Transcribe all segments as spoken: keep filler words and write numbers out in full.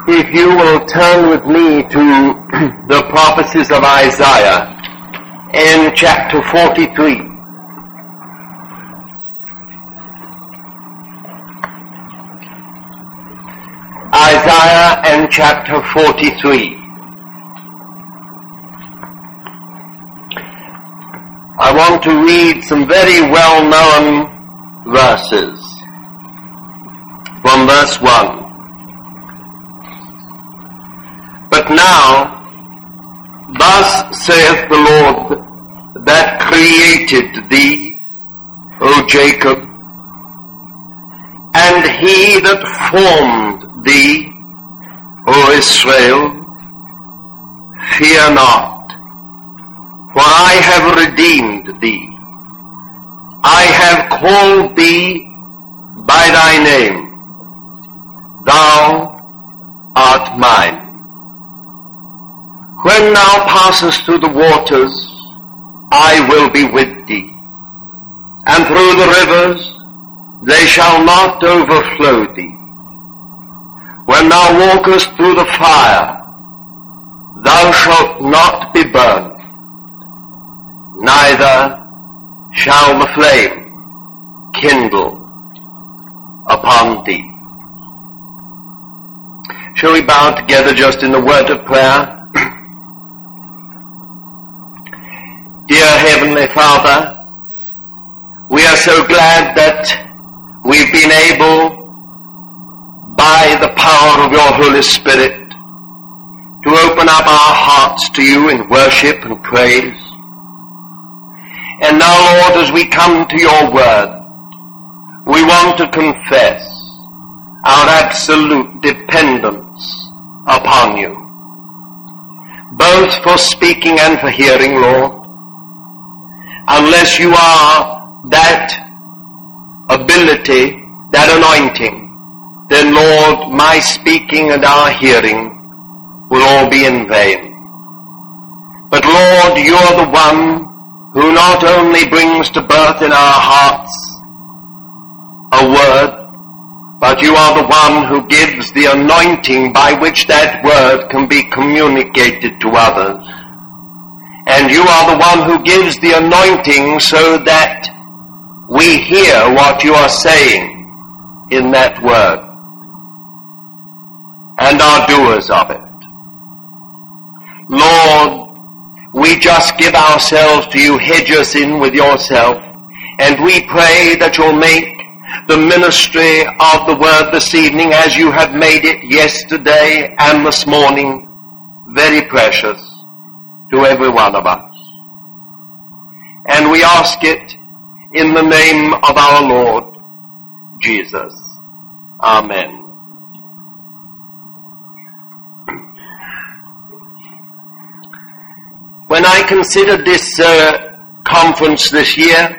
If you will turn with me to the prophecies of Isaiah in chapter forty-three. Isaiah and chapter forty-three. I want to read some very well-known verses from verse one. But now, thus saith the Lord that created thee, O Jacob, and he that formed thee, O Israel, fear not, for I have redeemed thee. I have called thee by thy name. Thou art mine. When thou passest through the waters, I will be with thee, and through the rivers, they shall not overflow thee. When thou walkest through the fire, thou shalt not be burned, neither shall the flame kindle upon thee. Shall we bow together just in the word of prayer? Dear Heavenly Father, we are so glad that we've been able, by the power of your Holy Spirit, to open up our hearts to you in worship and praise. And now, Lord, as we come to your word, we want to confess our absolute dependence upon you, both for speaking and for hearing, Lord. Unless you are that ability, that anointing, then, Lord, my speaking and our hearing will all be in vain. But, Lord, you are the one who not only brings to birth in our hearts a word, but you are the one who gives the anointing by which that word can be communicated to others. And you are the one who gives the anointing so that we hear what you are saying in that word and are doers of it. Lord, we just give ourselves to you, hedge us in with yourself, and we pray that you'll make the ministry of the word this evening, as you have made it yesterday and this morning, very precious to every one of us. And we ask it in the name of our Lord Jesus. Amen. When I considered this uh, conference this year,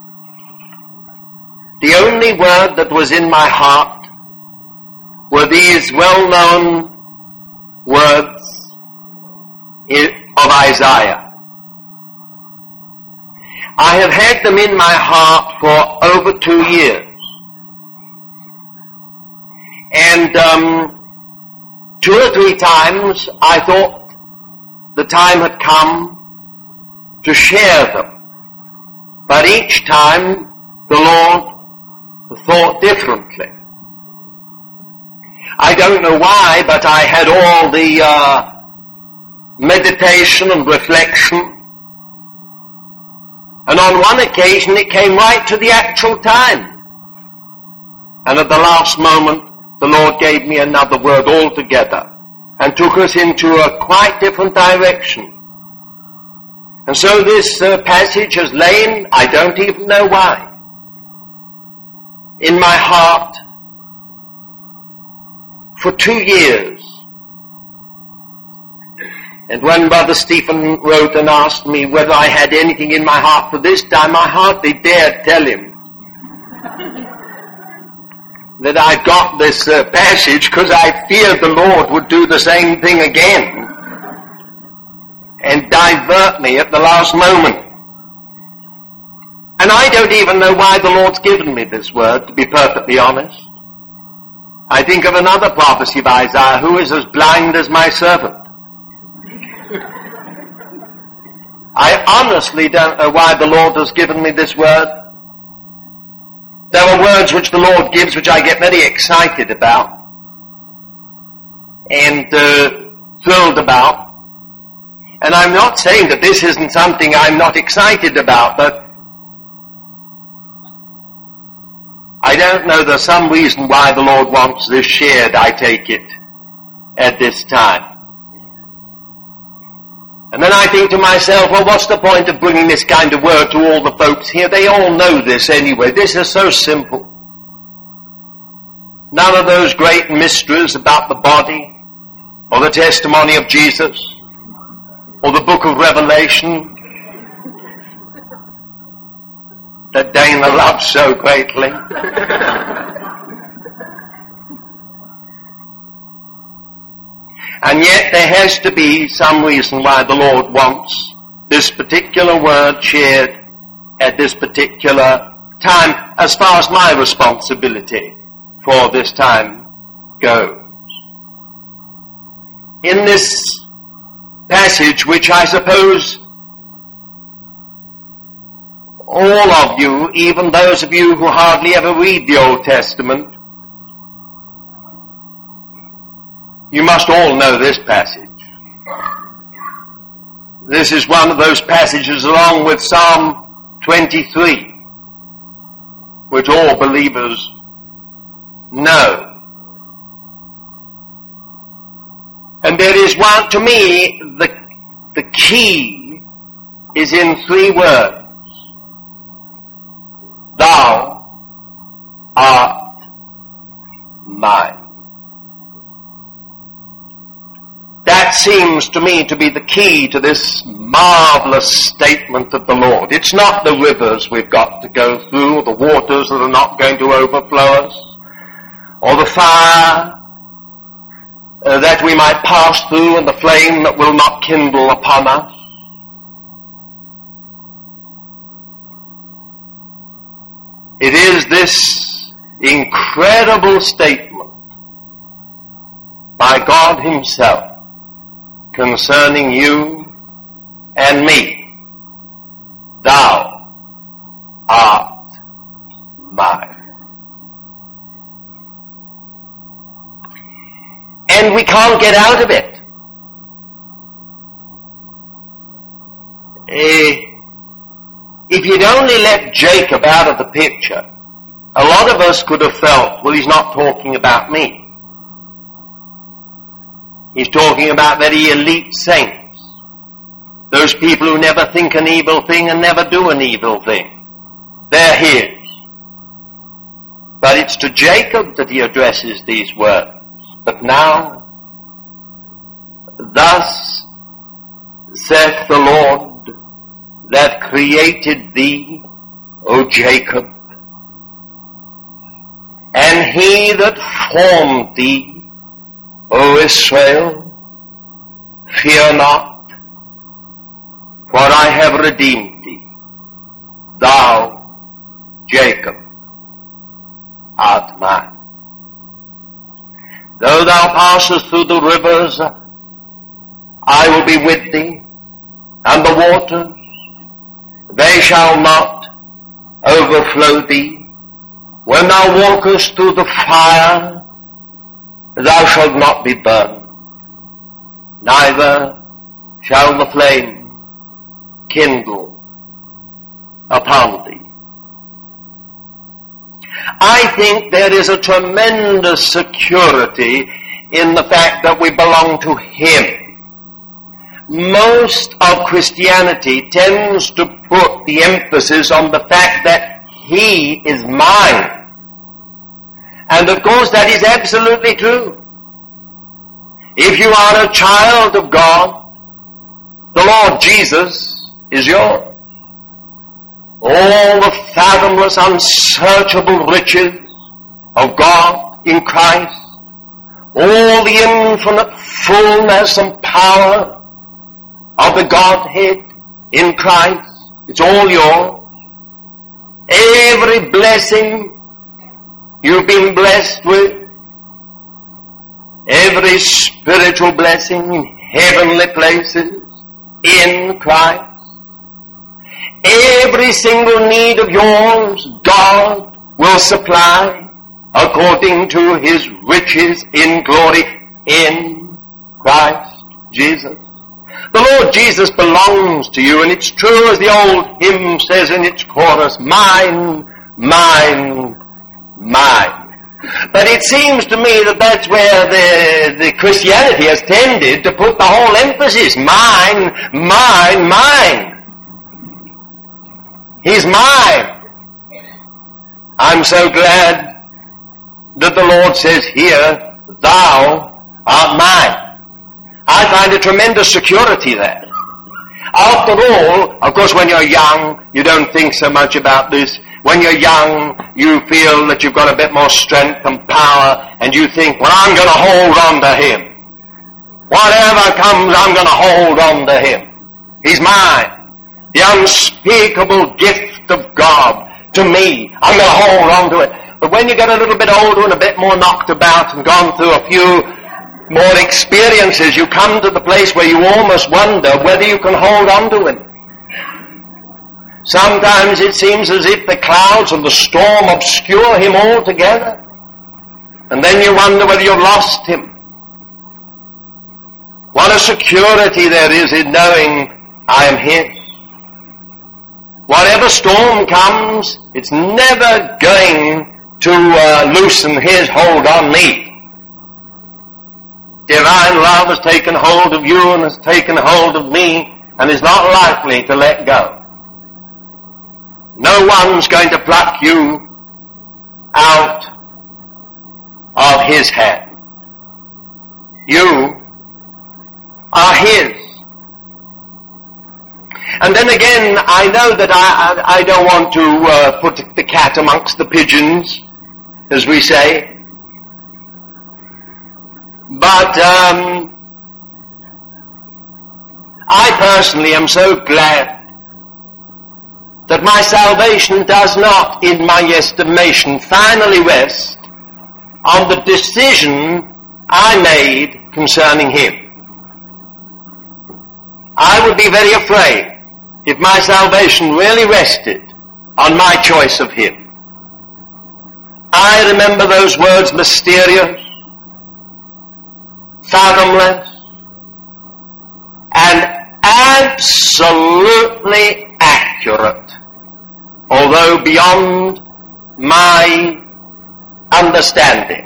the only word that was in my heart were these well-known words of Isaiah. I have had them in my heart for over two years. And um, two or three times I thought the time had come to share them. But each time the Lord thought differently. I don't know why, but I had all the uh, meditation and reflection. And on one occasion it came right to the actual time. And at the last moment the Lord gave me another word altogether and took us into a quite different direction. And so this uh, passage has lain, I don't even know why, in my heart for two years. And when Brother Stephen wrote and asked me whether I had anything in my heart for this time, I hardly dared tell him that I got this uh, passage, because I feared the Lord would do the same thing again and divert me at the last moment. And I don't even know why the Lord's given me this word, to be perfectly honest. I think of another prophecy of Isaiah, who is as blind as my servant. I honestly don't know why the Lord has given me this word. There are words which the Lord gives which I get very excited about and uh, thrilled about. And I'm not saying that this isn't something I'm not excited about, but I don't know, there's some reason why the Lord wants this shared, I take it, at this time. And then I think to myself, well, what's the point of bringing this kind of word to all the folks here? They all know this anyway. This is so simple. None of those great mysteries about the body, or the testimony of Jesus, or the book of Revelation, that Dana loves so greatly. And yet there has to be some reason why the Lord wants this particular word shared at this particular time, as far as my responsibility for this time goes. In this passage, which I suppose all of you, even those of you who hardly ever read the Old Testament, you must all know this passage. This is one of those passages, along with Psalm twenty-three, which all believers know. And there is one, to me, the, the key is in three words. Thou art mine. That seems to me to be the key to this marvelous statement of the Lord. It's not the rivers we've got to go through, or the waters that are not going to overflow us, or the fire uh, that we might pass through, and the flame that will not kindle upon us. It is this incredible statement by God Himself concerning you and me. Thou art mine. And we can't get out of it. Uh, if you'd only let Jacob out of the picture, a lot of us could have felt, well, he's not talking about me. He's talking about very elite saints. Those people who never think an evil thing and never do an evil thing. They're his. But it's to Jacob that he addresses these words. But now, thus saith the Lord that created thee, O Jacob, and he that formed thee, O Israel, fear not, for I have redeemed thee. Thou, Jacob, art mine. Though thou passest through the rivers, I will be with thee, and the waters, they shall not overflow thee. When thou walkest through the fire, thou shalt not be burned, neither shall the flame kindle upon thee. I think there is a tremendous security in the fact that we belong to Him. Most of Christianity tends to put the emphasis on the fact that He is mine. And of course that is absolutely true. If you are a child of God, the Lord Jesus is yours. All the fathomless, unsearchable riches of God in Christ, all the infinite fullness and power of the Godhead in Christ, it's all yours. Every blessing you've been blessed with every spiritual blessing in heavenly places in Christ. Every single need of yours, God will supply according to His riches in glory in Christ Jesus. The Lord Jesus belongs to you, and it's true as the old hymn says in its chorus, mine, mine, mine. But it seems to me that that's where the, the Christianity has tended to put the whole emphasis. Mine, mine, mine. He's mine. I'm so glad that the Lord says here, thou art mine. I find a tremendous security there. After all, of course, when you're young, you don't think so much about this. When you're young, you feel that you've got a bit more strength and power, and you think, well, I'm going to hold on to Him. Whatever comes, I'm going to hold on to Him. He's mine. The unspeakable gift of God to me. I'm going to hold on to it. But when you get a little bit older and a bit more knocked about and gone through a few more experiences, you come to the place where you almost wonder whether you can hold on to Him. Sometimes it seems as if the clouds and the storm obscure Him altogether. And then you wonder whether you've lost Him. What a security there is in knowing I am His. Whatever storm comes, it's never going to uh, loosen His hold on me. Divine love has taken hold of you and has taken hold of me and is not likely to let go. No one's going to pluck you out of His hand. You are His. And then again, I know that I, I, I don't want to uh, put the cat amongst the pigeons, as we say. But um, I personally am so glad that my salvation does not, in my estimation, finally rest on the decision I made concerning Him. I would be very afraid if my salvation really rested on my choice of Him. I remember those words, mysterious, fathomless, and absolutely accurate, although beyond my understanding.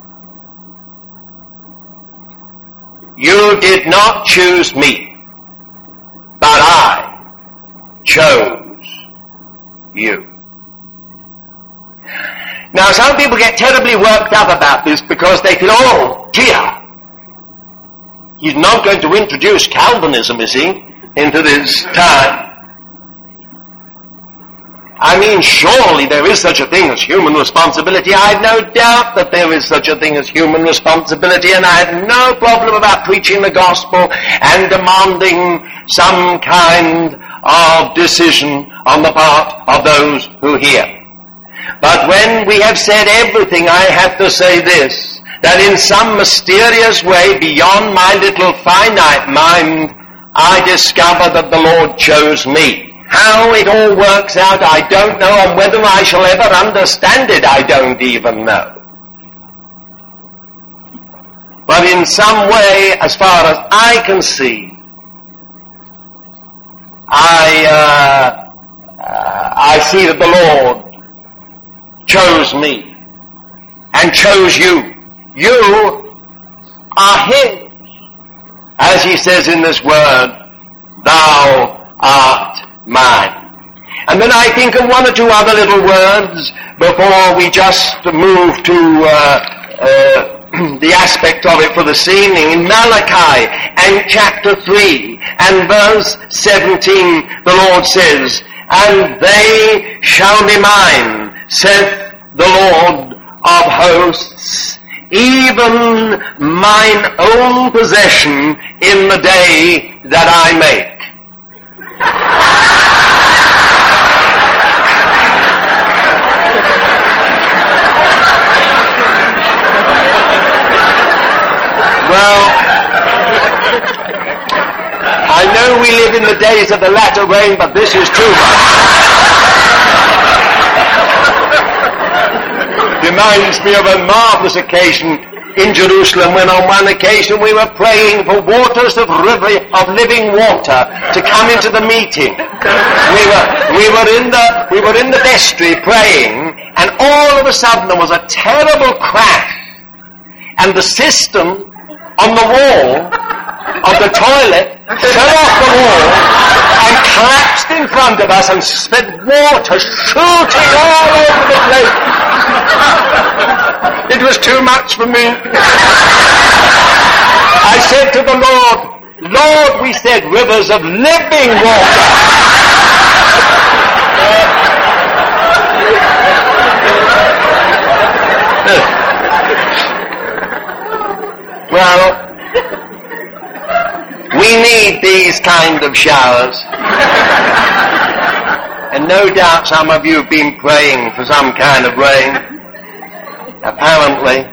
You did not choose me, but I chose you. Now, some people get terribly worked up about this because they feel, oh, dear, he's not going to introduce Calvinism, is he, into this time. I mean, surely there is such a thing as human responsibility. I have no doubt that there is such a thing as human responsibility, and I have no problem about preaching the gospel and demanding some kind of decision on the part of those who hear. But when we have said everything, I have to say this, that in some mysterious way beyond my little finite mind, I discover that the Lord chose me. How it all works out, I don't know, and whether I shall ever understand it, I don't even know. But in some way, as far as I can see, I, uh, uh, I see that the Lord chose me and chose you. You are His. As He says in this word, thou art mine. And then I think of one or two other little words before we just move to uh, uh, the aspect of it for this evening. In Malachi and chapter three and verse seventeen, the Lord says, and they shall be mine, saith the Lord of hosts, even mine own possession in the day that I make. Now, I know we live in the days of the latter rain, but this is too much. Reminds me of a marvelous occasion in Jerusalem when on one occasion we were praying for waters of river, of living water to come into the meeting. We were, we were in the, we were in the vestry praying, and all of a sudden there was a terrible crash, and the system on the wall of the toilet fell off the wall and collapsed in front of us and spent water shooting all over the place. It was too much for me. I said to the Lord, Lord, we said rivers of living water. Well, we need these kind of showers. And no doubt some of you have been praying for some kind of rain. Apparently.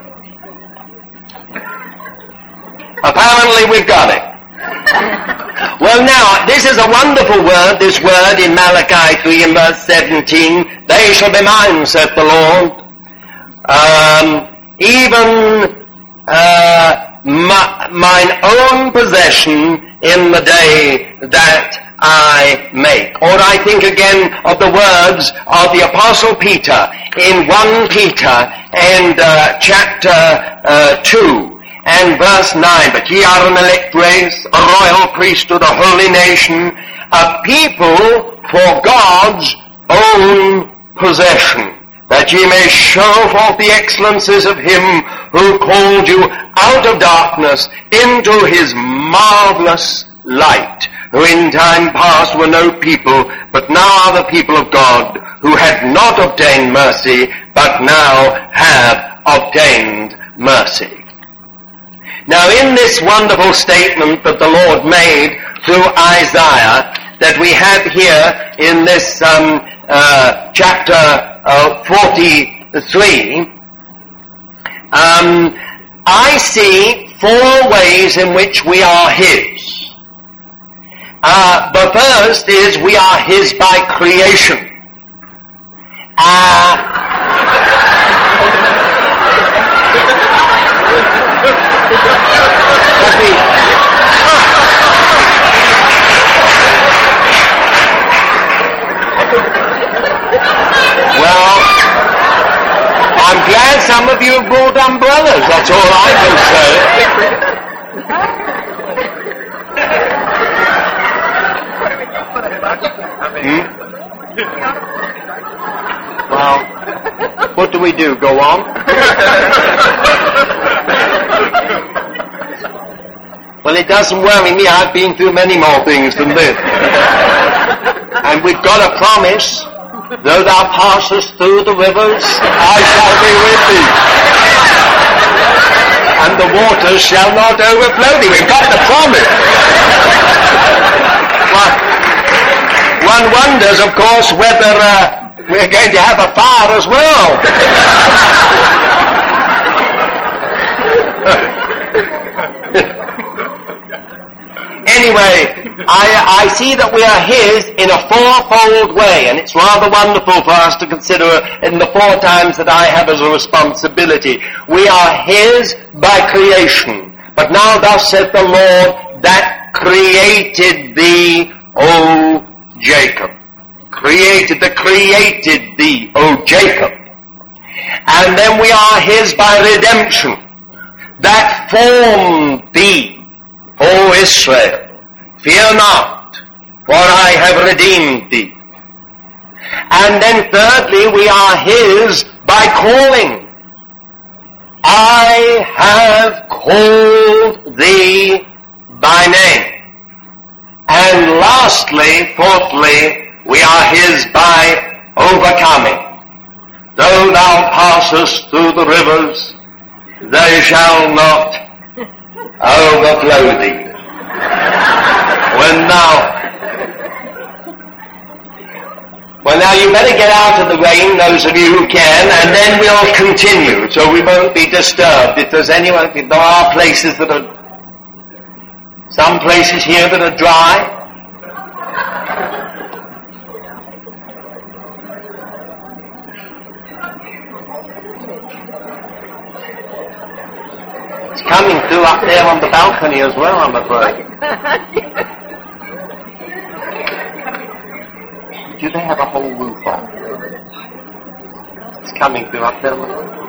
Apparently we've got it. Well now, this is a wonderful word, this word in Malachi three and verse seventeen. They shall be mine, saith the Lord. Um, even uh, my, mine own possession in the day that I make. Or I think again of the words of the Apostle Peter in First Peter and uh, chapter uh, two and verse nine. But ye are an elect race, a royal priesthood, a holy nation, a people for God's own possession, that ye may show forth the excellencies of him who called you out of darkness into his marvelous light, who in time past were no people, but now are the people of God, who had not obtained mercy, but now have obtained mercy. Now in this wonderful statement that the Lord made through Isaiah, that we have here in this um, uh, chapter uh, forty-three, um, I see four ways in which we are his. Uh, the first is we are his by creation. Uh, let me, well, I'm glad some of you have brought umbrellas, that's all I can say. Hmm? Well, what do we do? Go on? Well, it doesn't worry me. I've been through many more things than this. And we've got a promise. Though thou passest through the rivers, I shall be with thee. And the waters shall not overflow thee. We've got the promise. Well, one wonders, of course, whether uh, we're going to have a fire as well. Anyway, I, I see that we are his in a fourfold way, and it's rather wonderful for us to consider in the four times that I have as a responsibility. We are his by creation. But now thus saith the Lord that created thee, O Jacob. Created, that created thee, O Jacob. And then we are his by redemption, that formed thee, O Israel. Fear not, for I have redeemed thee. And then thirdly, we are his by calling. I have called thee by name. And lastly, fourthly, we are his by overcoming. Though thou passest through the rivers, they shall not overflow thee. When now, well now you better get out of the rain, those of you who can, and then we'll continue, so we won't be disturbed. If there's anyone, if there are places that are places here that are dry. It's coming through up there on the balcony as well, I'm afraid. Do they have a whole roof on? It's coming through up there.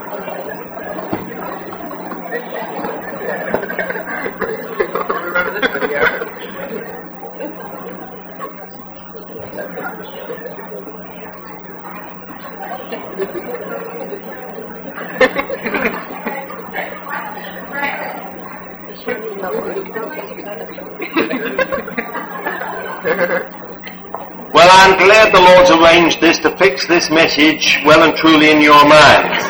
Well, I'm glad the Lord's arranged this to fix this message well and truly in your minds.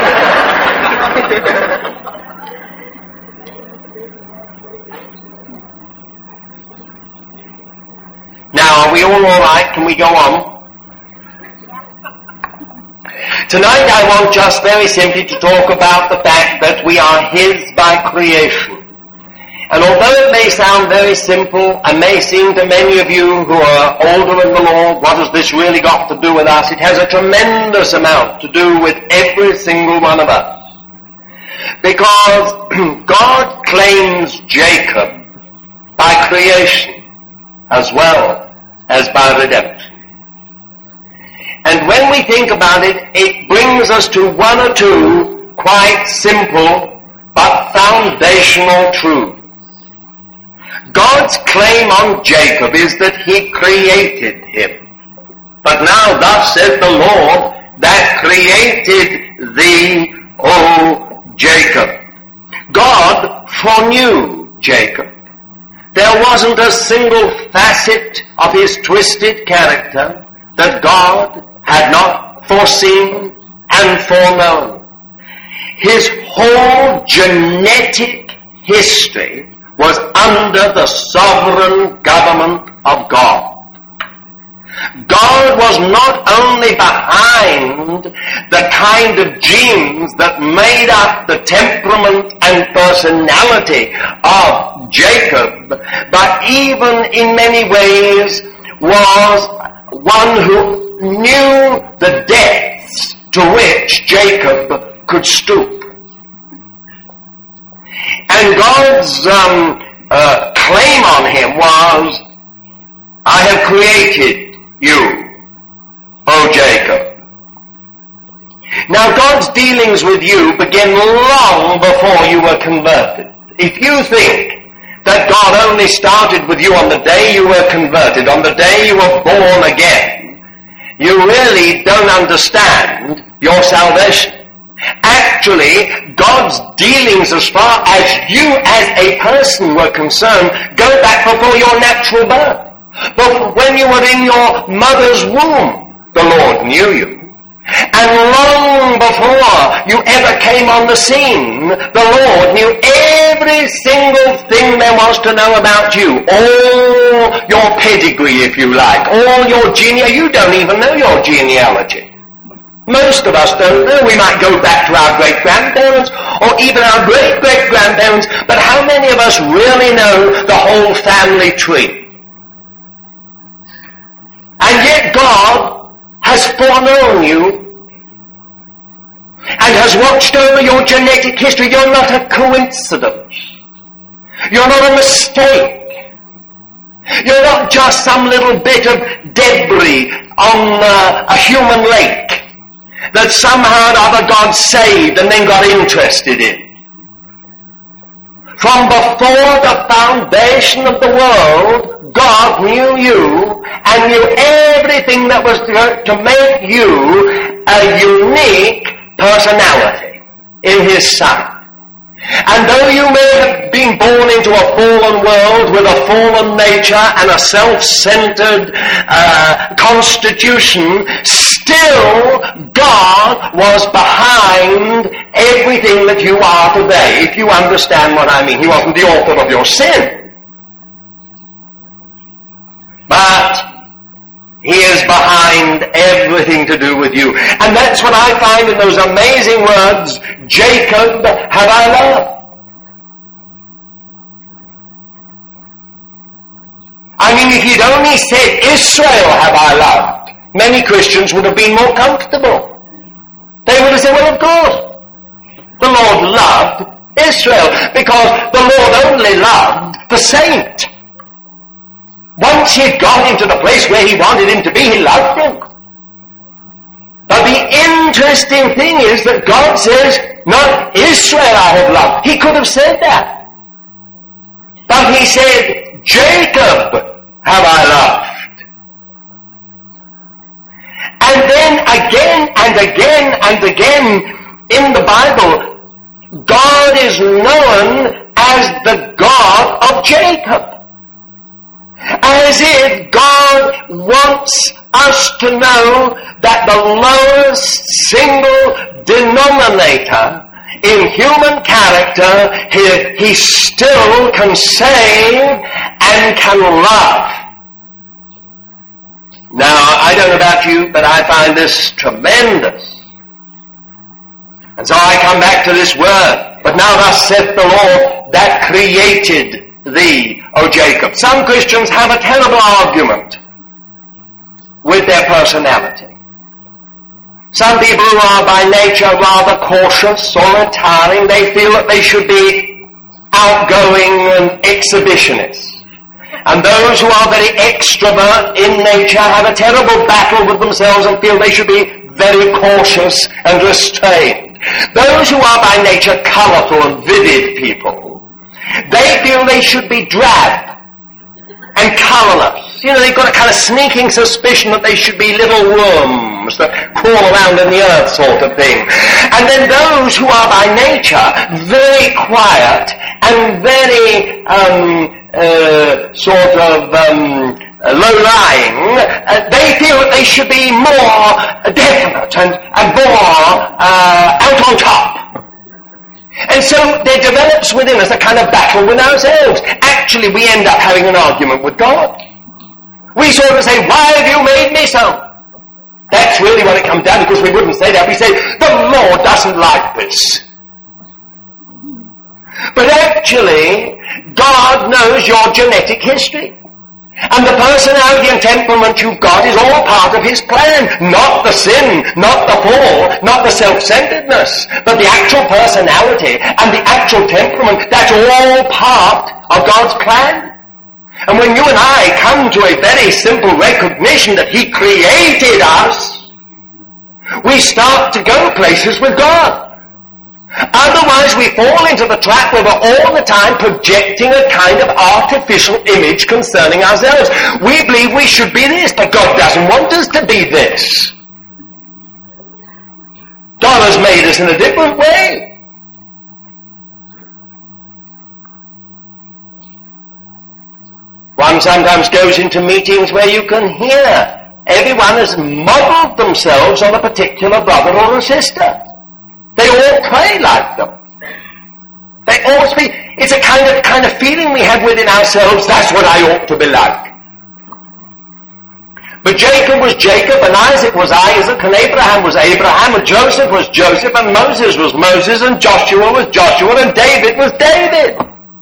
Now, are we all all right? Can we go on? Tonight I want just very simply to talk about the fact that we are His by creation. And although it may sound very simple and may seem to many of you who are older in the Lord, what has this really got to do with us? It has a tremendous amount to do with every single one of us. Because God claims Jacob by creation as well as by redemption. And when we think about it, it brings us to one or two quite simple but foundational truths. God's claim on Jacob is that He created him. But now thus said the Lord that created thee, O Jacob. God foreknew Jacob. There wasn't a single facet of his twisted character that God had not foreseen and foreknown. His whole genetic history was under the sovereign government of God. God was not only behind the kind of genes that made up the temperament and personality of Jacob, but even in many ways was one who knew the depths to which Jacob could stoop. And God's um, uh, claim on him was, I have created you, O Jacob. Now God's dealings with you begin long before you were converted. If you think that God only started with you on the day you were converted, on the day you were born again, you really don't understand your salvation. Actually, God's dealings as far as you as a person were concerned go back before your natural birth. But when you were in your mother's womb, the Lord knew you. And long before you ever came on the scene, the Lord knew every single thing there was to know about you. All your pedigree, if you like. All your genealogy. You don't even know your genealogy. Most of us don't know. We might go back to our great-grandparents or even our great-great-grandparents, but how many of us really know the whole family tree? And yet God has foreknown you and has watched over your genetic history. You're not a coincidence. You're not a mistake. You're not just some little bit of debris on uh, a human lake that somehow or other God saved and then got interested in. From before the foundation of the world, God knew you and knew everything that was to, to make you a unique personality in His sight. And though you may have been born into a fallen world with a fallen nature and a self-centered uh, constitution, still God was behind everything that you are today, if you understand what I mean. He wasn't the author of your sin. But He is behind everything to do with you. And that's what I find in those amazing words, Jacob have I loved. And if you'd only said, Israel have I loved, many Christians would have been more comfortable. They would have said, well, of course, the Lord loved Israel, because the Lord only loved the saint. Once he had got him to the place where he wanted him to be, he loved him. But the interesting thing is that God says, not Israel I have loved. He could have said that. But he said, Jacob have I loved. And then again and again and again in the Bible, God is known as the God of Jacob. As if God wants us to know that the lowest single denominator in human character, he, he still can save and can love. Now, I don't know about you, but I find this tremendous. And so I come back to this word. But now thus saith the Lord that created thee, O Jacob. Some Christians have a terrible argument with their personality. Some people who are by nature rather cautious or retiring, they feel that they should be outgoing and exhibitionists. And those who are very extrovert in nature have a terrible battle with themselves and feel they should be very cautious and restrained. Those who are by nature colorful and vivid people, they feel they should be drab and colorless. You know, they've got a kind of sneaking suspicion that they should be little worms that crawl around in the earth sort of thing. And then those who are by nature very quiet and very um, uh, sort of um, low-lying, uh, they feel that they should be more definite and, and more uh, out on top. And so there develops within us a kind of battle with ourselves. Actually, we end up having an argument with God. We sort of say, why have you made me so? That's really what it comes down to, because we wouldn't say that. We say, the Lord doesn't like this. But actually, God knows your genetic history. And the personality and temperament you've got is all part of his plan. Not the sin, not the fall, not the self-centeredness, but the actual personality and the actual temperament. That's all part of God's plan. And when you and I come to a very simple recognition that he created us, we start to go places with God. Otherwise, we fall into the trap where we're all the time projecting a kind of artificial image concerning ourselves. We believe we should be this, but God doesn't want us to be this. God has made us in a different way. One sometimes goes into meetings where you can hear everyone has modeled themselves on a particular brother or a sister. They all pray like them. They all speak. It's a kind of kind of feeling we have within ourselves, that's what I ought to be like. But Jacob was Jacob, and Isaac was Isaac, and Abraham was Abraham, and Joseph was Joseph, and Moses was Moses, and Joshua was Joshua, and David was David.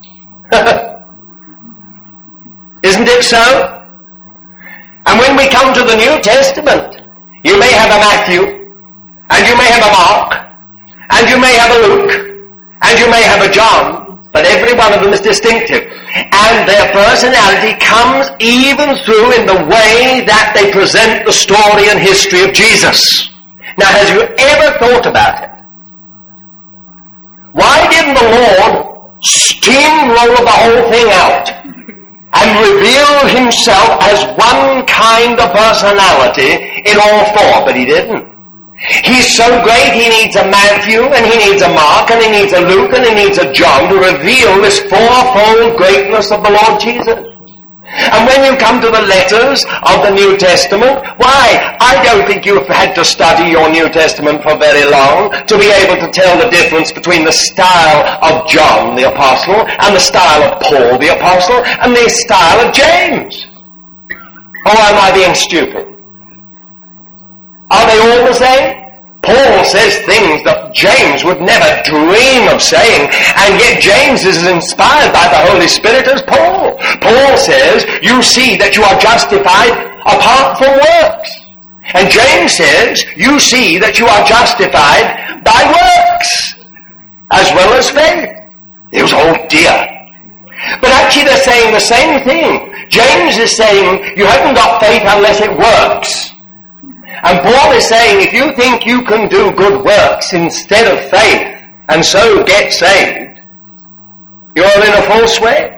Isn't it so? And when we come to the New Testament, you may have a Matthew, and you may have a Mark, and you may have a Luke, and you may have a John, but every one of them is distinctive. And their personality comes even through in the way that they present the story and history of Jesus. Now, have you ever thought about it? Why didn't the Lord steamroll the whole thing out and reveal himself as one kind of personality in all four? But he didn't. He's so great he needs a Matthew, and he needs a Mark, and he needs a Luke, and he needs a John to reveal this fourfold greatness of the Lord Jesus. And when you come to the letters of the New Testament, why, I don't think you've had to study your New Testament for very long to be able to tell the difference between the style of John the Apostle and the style of Paul the Apostle and the style of James. Or am I being stupid? Are they all the same? Paul says things that James would never dream of saying, and yet James is as inspired by the Holy Spirit as Paul. Paul says, you see that you are justified apart from works. And James says, you see that you are justified by works, as well as faith. It was, oh dear. But actually they're saying the same thing. James is saying, you haven't got faith unless it works. And Paul is saying, if you think you can do good works instead of faith, and so get saved, you're in a false way.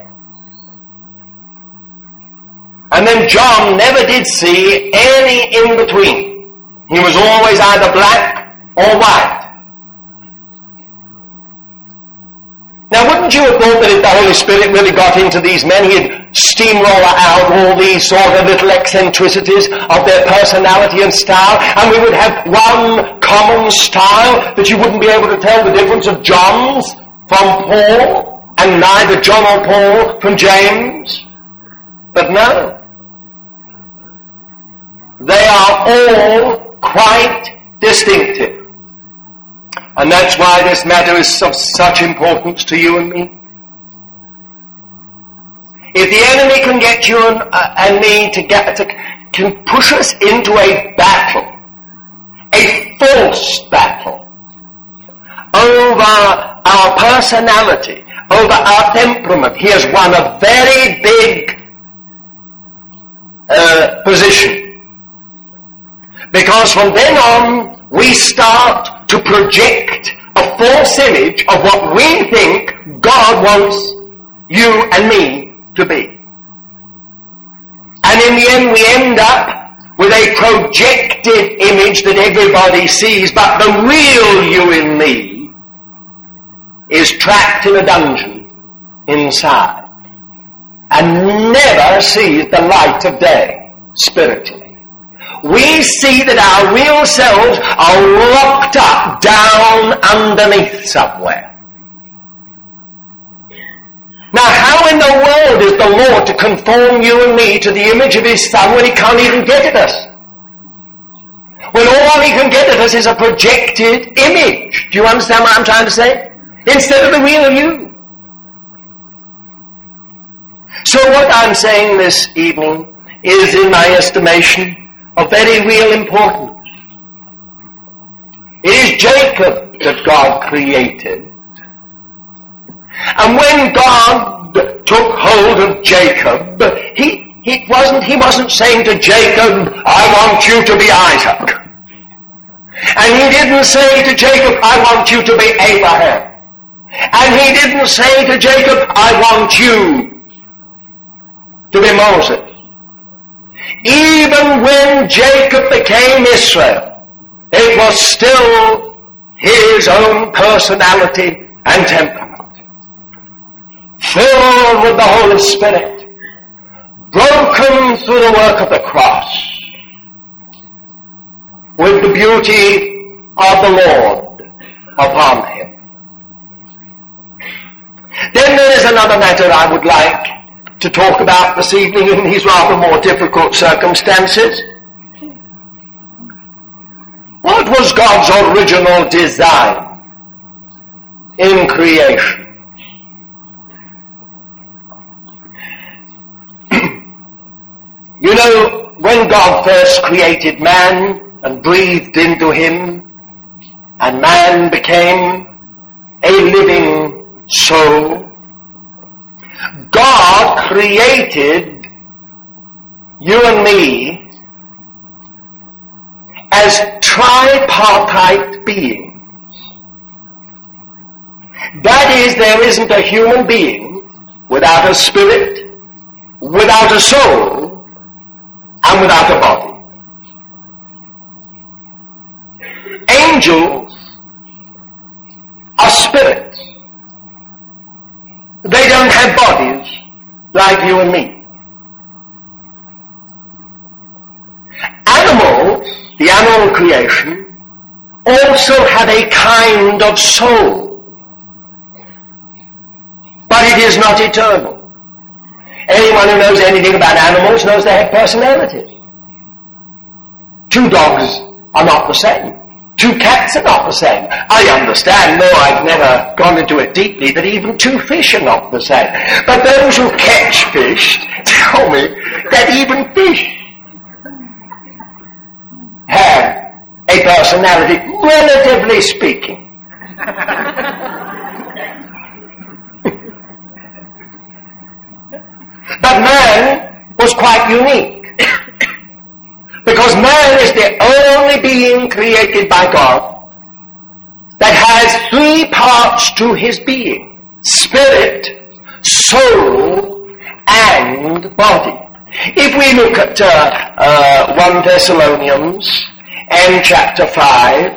And then John never did see any in between. He was always either black or white. Now, wouldn't you have thought that if the Holy Spirit really got into these men, he'd steamroller out all these sort of little eccentricities of their personality and style, and we would have one common style that you wouldn't be able to tell the difference of John's from Paul, and neither John or Paul from James? But no. They are all quite distinctive. And that's why this matter is of such importance to you and me. If the enemy can get you and, uh, and me to get, to, can push us into a battle, a false battle, over our personality, over our temperament, he has won a very big uh, position. Because from then on, we start to project a false image of what we think God wants you and me to be. And in the end, we end up with a projected image that everybody sees, but the real you in me is trapped in a dungeon inside and never sees the light of day spiritually. We see that our real selves are locked up down underneath somewhere. Now, how in the world is the Lord to conform you and me to the image of His Son when He can't even get at us? When all He can get at us is a projected image. Do you understand what I'm trying to say? Instead of the real you. So what I'm saying this evening is, in my estimation, of very real importance. It is Jacob that God created. And when God took hold of Jacob, he, he, wasn't, he wasn't saying to Jacob, I want you to be Isaac. And he didn't say to Jacob, I want you to be Abraham. And he didn't say to Jacob, I want you to be Moses. Even when Jacob became Israel, it was still his own personality and temperament, filled with the Holy Spirit, broken through the work of the cross, with the beauty of the Lord upon him. Then there is another matter I would like to talk about this evening in these rather more difficult circumstances. What was God's original design in creation? You know, when God first created man and breathed into him, and man became a living soul, God created you and me as tripartite beings. That is, there isn't a human being without a spirit, without a soul, and without a body. Angels are spirits. They don't have bodies like you and me. Animals, the animal creation, also have a kind of soul, but it is not eternal. Anyone who knows anything about animals knows they have personalities. Two dogs are not the same. Two cats are not the same. I understand, though I've never gone into it deeply, that even two fish are not the same. But those who catch fish tell me that even fish have a personality, relatively speaking. But man was quite unique. Because man is the only being created by God that has three parts to his being: spirit, soul, and body. If we look at uh, uh, First Thessalonians and chapter five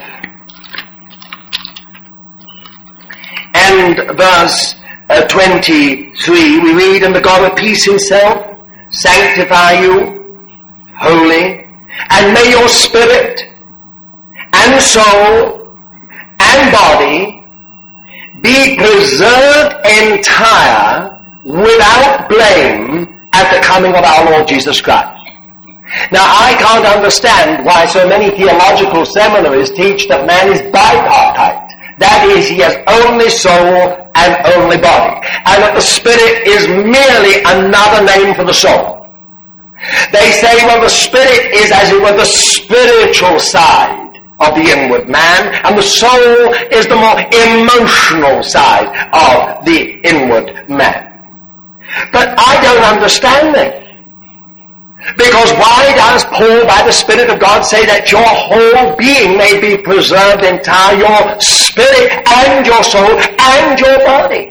and verse uh, twenty-three, we read, "And the God of peace himself sanctify you wholly, and may your spirit and soul and body be preserved entire without blame at the coming of our Lord Jesus Christ." Now, I can't understand why so many theological seminaries teach that man is bipartite. That is, he has only soul and only body, and that the spirit is merely another name for the soul. They say, well, the spirit is, as it were, the spiritual side of the inward man, and the soul is the more emotional side of the inward man. But I don't understand this. Because why does Paul, by the Spirit of God, say that your whole being may be preserved entire, your spirit and your soul and your body?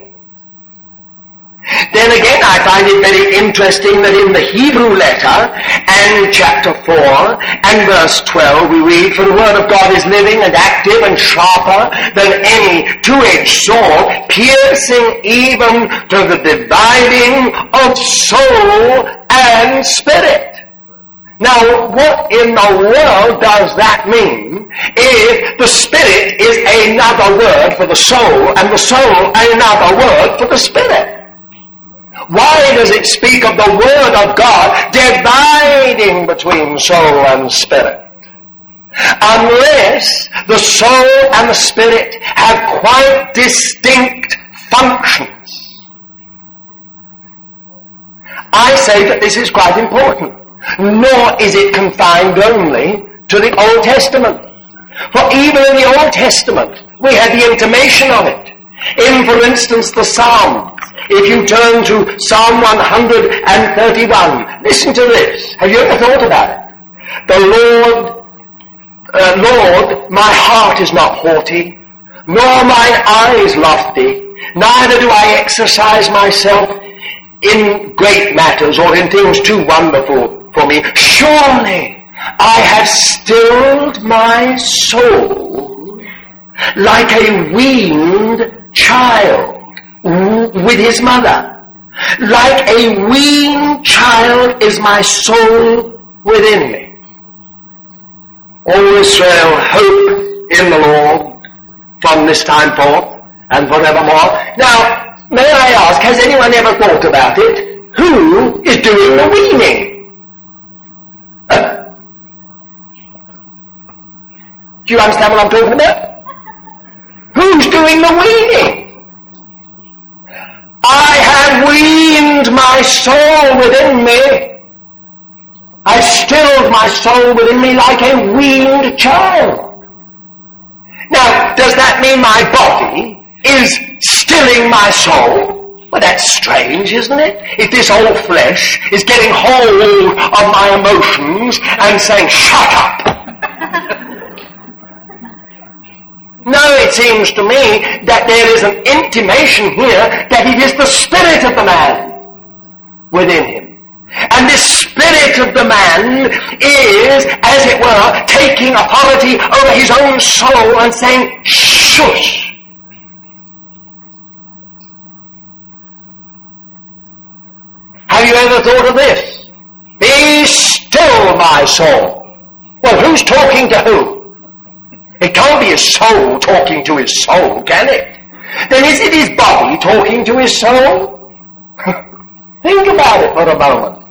Then again, I find it very interesting that in the Hebrew letter and chapter four and verse twelve we read, "For the word of God is living and active and sharper than any two-edged sword, piercing even to the dividing of soul and spirit." Now, what in the world does that mean if the spirit is another word for the soul and the soul another word for the spirit? Why does it speak of the Word of God dividing between soul and spirit? Unless the soul and the spirit have quite distinct functions. I say that this is quite important. Nor is it confined only to the Old Testament. For even in the Old Testament, we have the intimation of it. In, for instance, the Psalms. If you turn to Psalm one thirty-one, listen to this. Have you ever thought about it? The Lord, uh, Lord, my heart is not haughty, nor mine eyes lofty, neither do I exercise myself in great matters or in things too wonderful for me. Surely I have stilled my soul like a weaned child with his mother. Like a weaned child is my soul within me. O Israel, hope in the Lord from this time forth and forevermore. Now, may I ask, has anyone ever thought about it? Who is doing the weaning? Uh, do you understand what I'm talking about? Who's doing the weaning? I have weaned my soul within me. I stilled my soul within me like a weaned child. Now, does that mean my body is stilling my soul? Well, that's strange, isn't it? If this old flesh is getting hold of my emotions and saying, shut up. No, it seems to me that there is an intimation here that it is the spirit of the man within him. And this spirit of the man is, as it were, taking authority over his own soul and saying, shush. Have you ever thought of this? Be still, my soul. Well, who's talking to who? It can't be his soul talking to his soul, can it? Then is it his body talking to his soul? Think about it for a moment.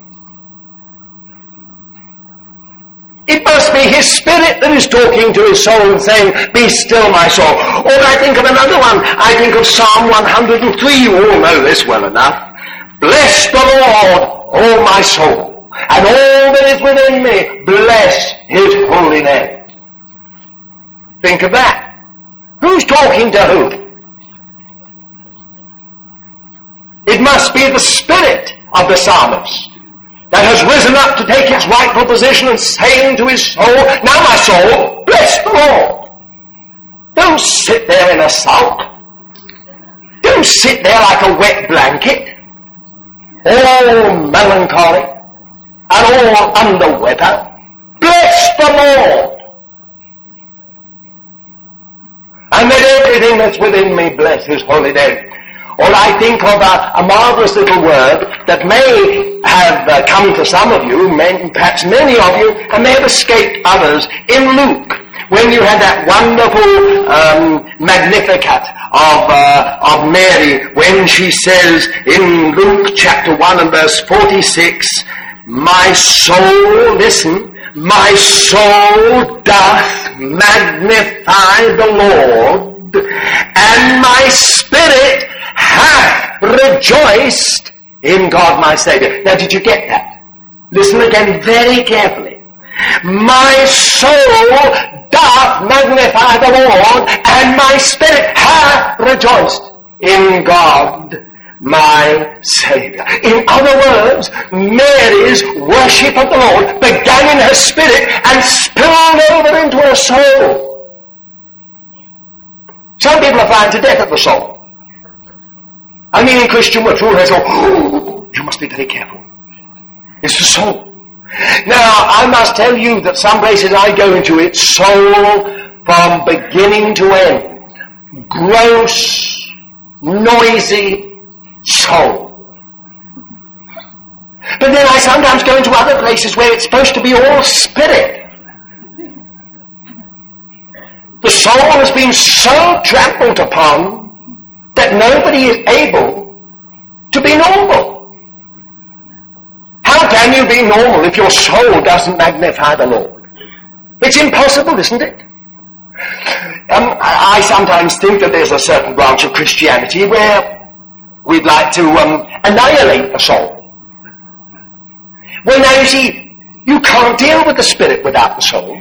It must be his spirit that is talking to his soul and saying, be still, my soul. Or I think of another one. I think of Psalm one hundred three. You all know this well enough. Bless the Lord, my soul, and all that is within me, bless his holy name. Think of that. Who's talking to who? It must be the spirit of the psalmist that has risen up to take its rightful position and saying to his soul, now my soul, bless the Lord. Don't sit there in a sulk. Don't sit there like a wet blanket, all melancholy and all under weather. Bless the Lord. And let everything that's within me bless his holy name. Or I think of a, a marvelous little word that may have uh, come to some of you, may, perhaps many of you, and may have escaped others. In Luke, when you had that wonderful um, Magnificat of, uh, of Mary, when she says in Luke chapter one and verse forty-six, my soul, listen, my soul doth magnify the Lord, and my spirit hath rejoiced in God my Savior. Now, did you get that? Listen again very carefully. My soul doth magnify the Lord, and my spirit hath rejoiced in God my Savior. In other words, Mary's worship of the Lord began in her spirit and spilled over into her soul. Some people are flying to death at the soul. I mean, in Christian words, they say, oh, you must be very careful. It's the soul. Now, I must tell you that some places I go into, it's soul from beginning to end. Gross, noisy soul. But then I sometimes go into other places where it's supposed to be all spirit. The soul has been so trampled upon that nobody is able to be normal. How can you be normal if your soul doesn't magnify the Lord? It's impossible, isn't it? Um, I sometimes think that there's a certain branch of Christianity where we'd like to um, annihilate the soul. Well, now you see, you can't deal with the spirit without the soul.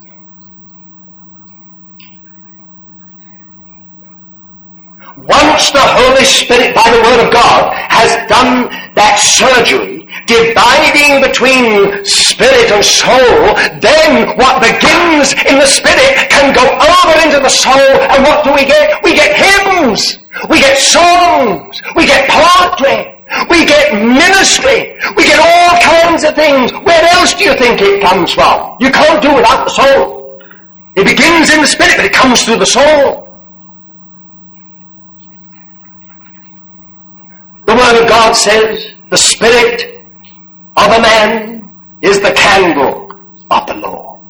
Once the Holy Spirit, by the Word of God, has done that surgery, dividing between spirit and soul, then what begins in the spirit can go over into the soul, and what do we get? We get hymns, we get songs, we get poetry, we get ministry, we get all kinds of things. Where else do you think it comes from? You can't do it without the soul. It begins in the spirit, but it comes through the soul. The Word of God says, the spirit of a man is the candle of the Lord.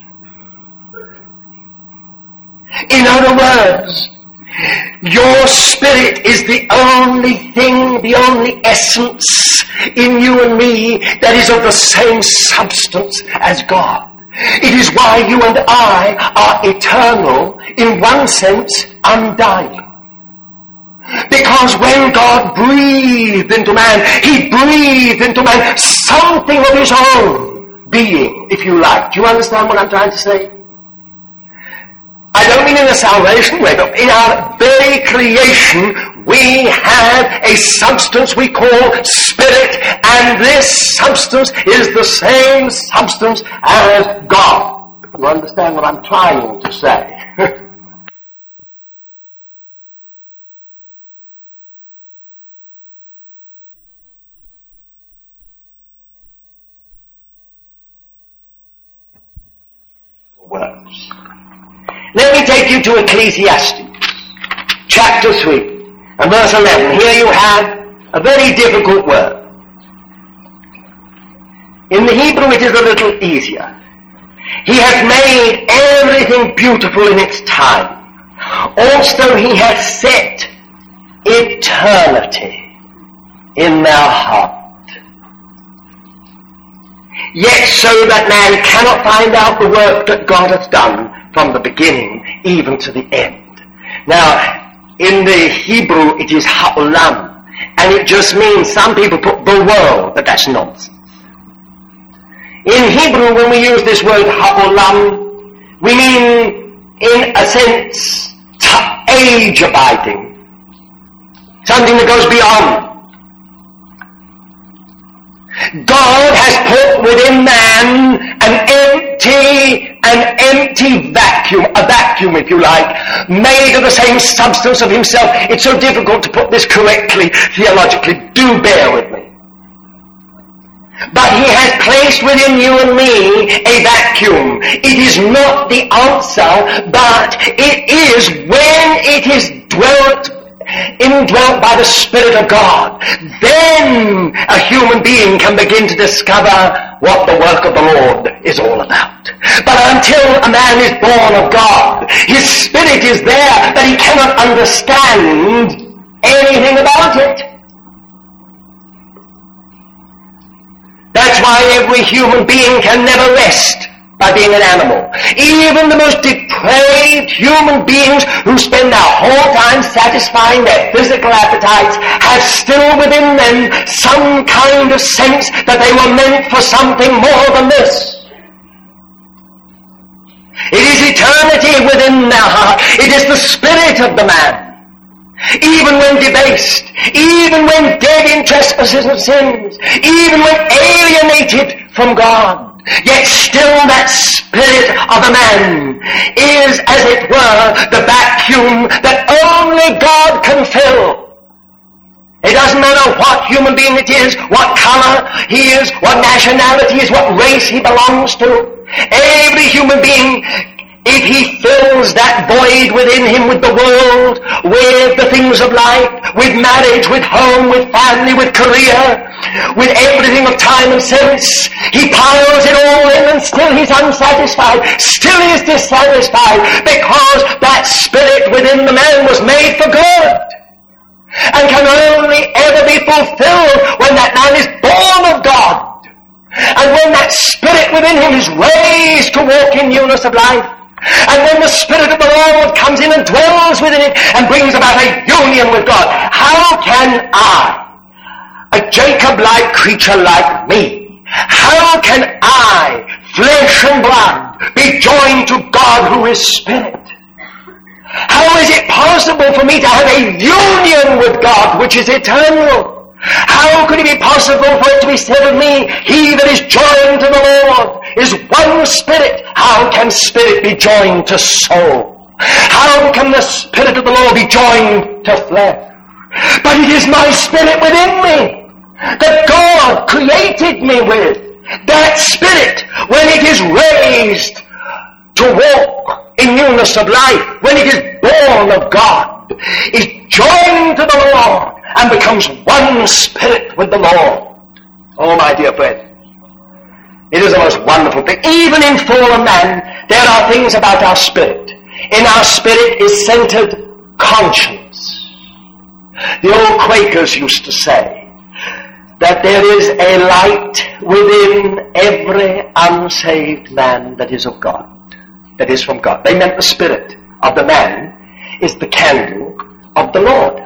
In other words, your spirit is the only thing, the only essence in you and me that is of the same substance as God. It is why you and I are eternal, in one sense, undying. Because when God breathed into man, he breathed into man something of his own being, if you like. Do you understand what I'm trying to say? I don't mean in the salvation way, but in our very creation, we have a substance we call spirit, and this substance is the same substance as God. You understand what I'm trying to say? Words. Let me take you to Ecclesiastes, chapter three, and verse eleven. Here you have a very difficult word. In the Hebrew it is a little easier. He hath made everything beautiful in its time. Also he hath set eternity in their heart. Yet so that man cannot find out the work that God hath done from the beginning even to the end. Now, in the Hebrew it is ha'olam, and it just means, some people put the world, but that's nonsense. In Hebrew, when we use this word ha'olam, we mean, in a sense, age-abiding. Something that goes beyond. God has put within man an empty, an empty vacuum, a vacuum if you like, made of the same substance of himself. It's so difficult to put this correctly, theologically. Do bear with me. But he has placed within you and me a vacuum. It is not the answer, but it is when it is dwelt indwelt by the Spirit of God, then a human being can begin to discover what the work of the Lord is all about. But until a man is born of God, his spirit is there, but he cannot understand anything about it. That's why every human being can never rest by being an animal. Even the most depraved human beings who spend their whole time satisfying their physical appetites have still within them some kind of sense that they were meant for something more than this. It is eternity within their heart. It is the spirit of the man. Even when debased, even when dead in trespasses and sins, even when alienated from God, yet still that spirit of a man is, as it were, the vacuum that only God can fill. It doesn't matter what human being it is, what color he is, what nationality he is, what race he belongs to. Every human being, if he fills that void within him with the world, with the things of life, with marriage, with home, with family, with career, with everything of time and sense, he piles it all in and still he's unsatisfied, still he's dissatisfied, because that spirit within the man was made for good, and can only ever be fulfilled when that man is born of God, and when that spirit within him is raised to walk in newness of life. And when the Spirit of the Lord comes in and dwells within it and brings about a union with God, how can I, a Jacob-like creature like me, how can I, flesh and blood, be joined to God who is Spirit? How is it possible for me to have a union with God which is eternal? How could it be possible for it to be said of me, he that is joined to the Lord is one spirit? How can spirit be joined to soul? How can the Spirit of the Lord be joined to flesh? But it is my spirit within me that God created me with. That spirit, when it is raised to walk in newness of life, when it is born of God, is joined to the Lord and becomes one spirit with the Lord. Oh, my dear friend, it is the most wonderful thing. Even in fallen man, there are things about our spirit. In our spirit is centered conscience. The old Quakers used to say that there is a light within every unsaved man that is of God, that is from God. They meant the spirit of the man is the candle of the Lord.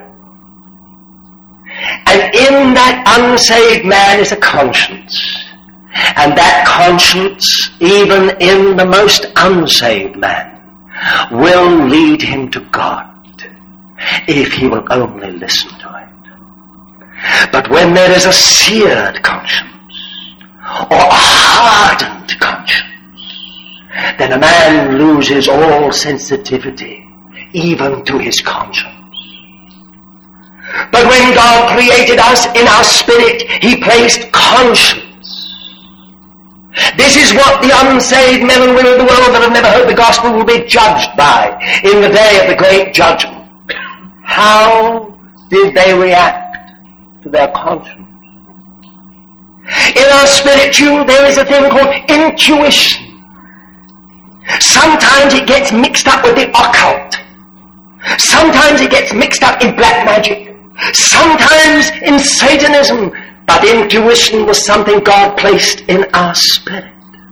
And in that unsaved man is a conscience. And that conscience, even in the most unsaved man, will lead him to God if he will only listen to it. But when there is a seared conscience or a hardened conscience, then a man loses all sensitivity even to his conscience. But when God created us in our spirit, he placed conscience. This is what the unsaved men and women of the world that have never heard the gospel will be judged by in the day of the great judgment. How did they react to their conscience? In our spirit, too, there is a thing called intuition. Sometimes it gets mixed up with the occult. Sometimes it gets mixed up in black magic. Sometimes in Satanism. But intuition was something God placed in our spirit.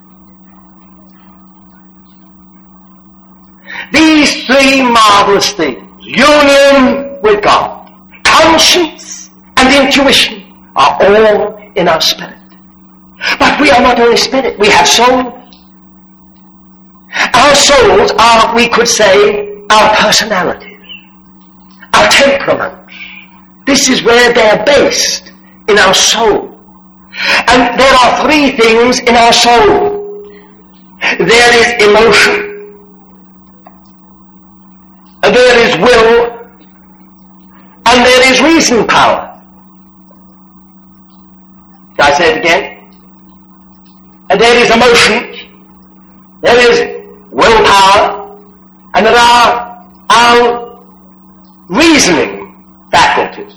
These three marvelous things, union with God, conscience, and intuition, are all in our spirit. But we are not only spirit, we have soul. Our souls are, we could say, our personalities, our temperaments. This is where they are based, in our soul. And there are three things in our soul. There is emotion, there is will, and there is reason power. Can I say it again? And there is emotion, there is willpower, and there are our reasoning faculties.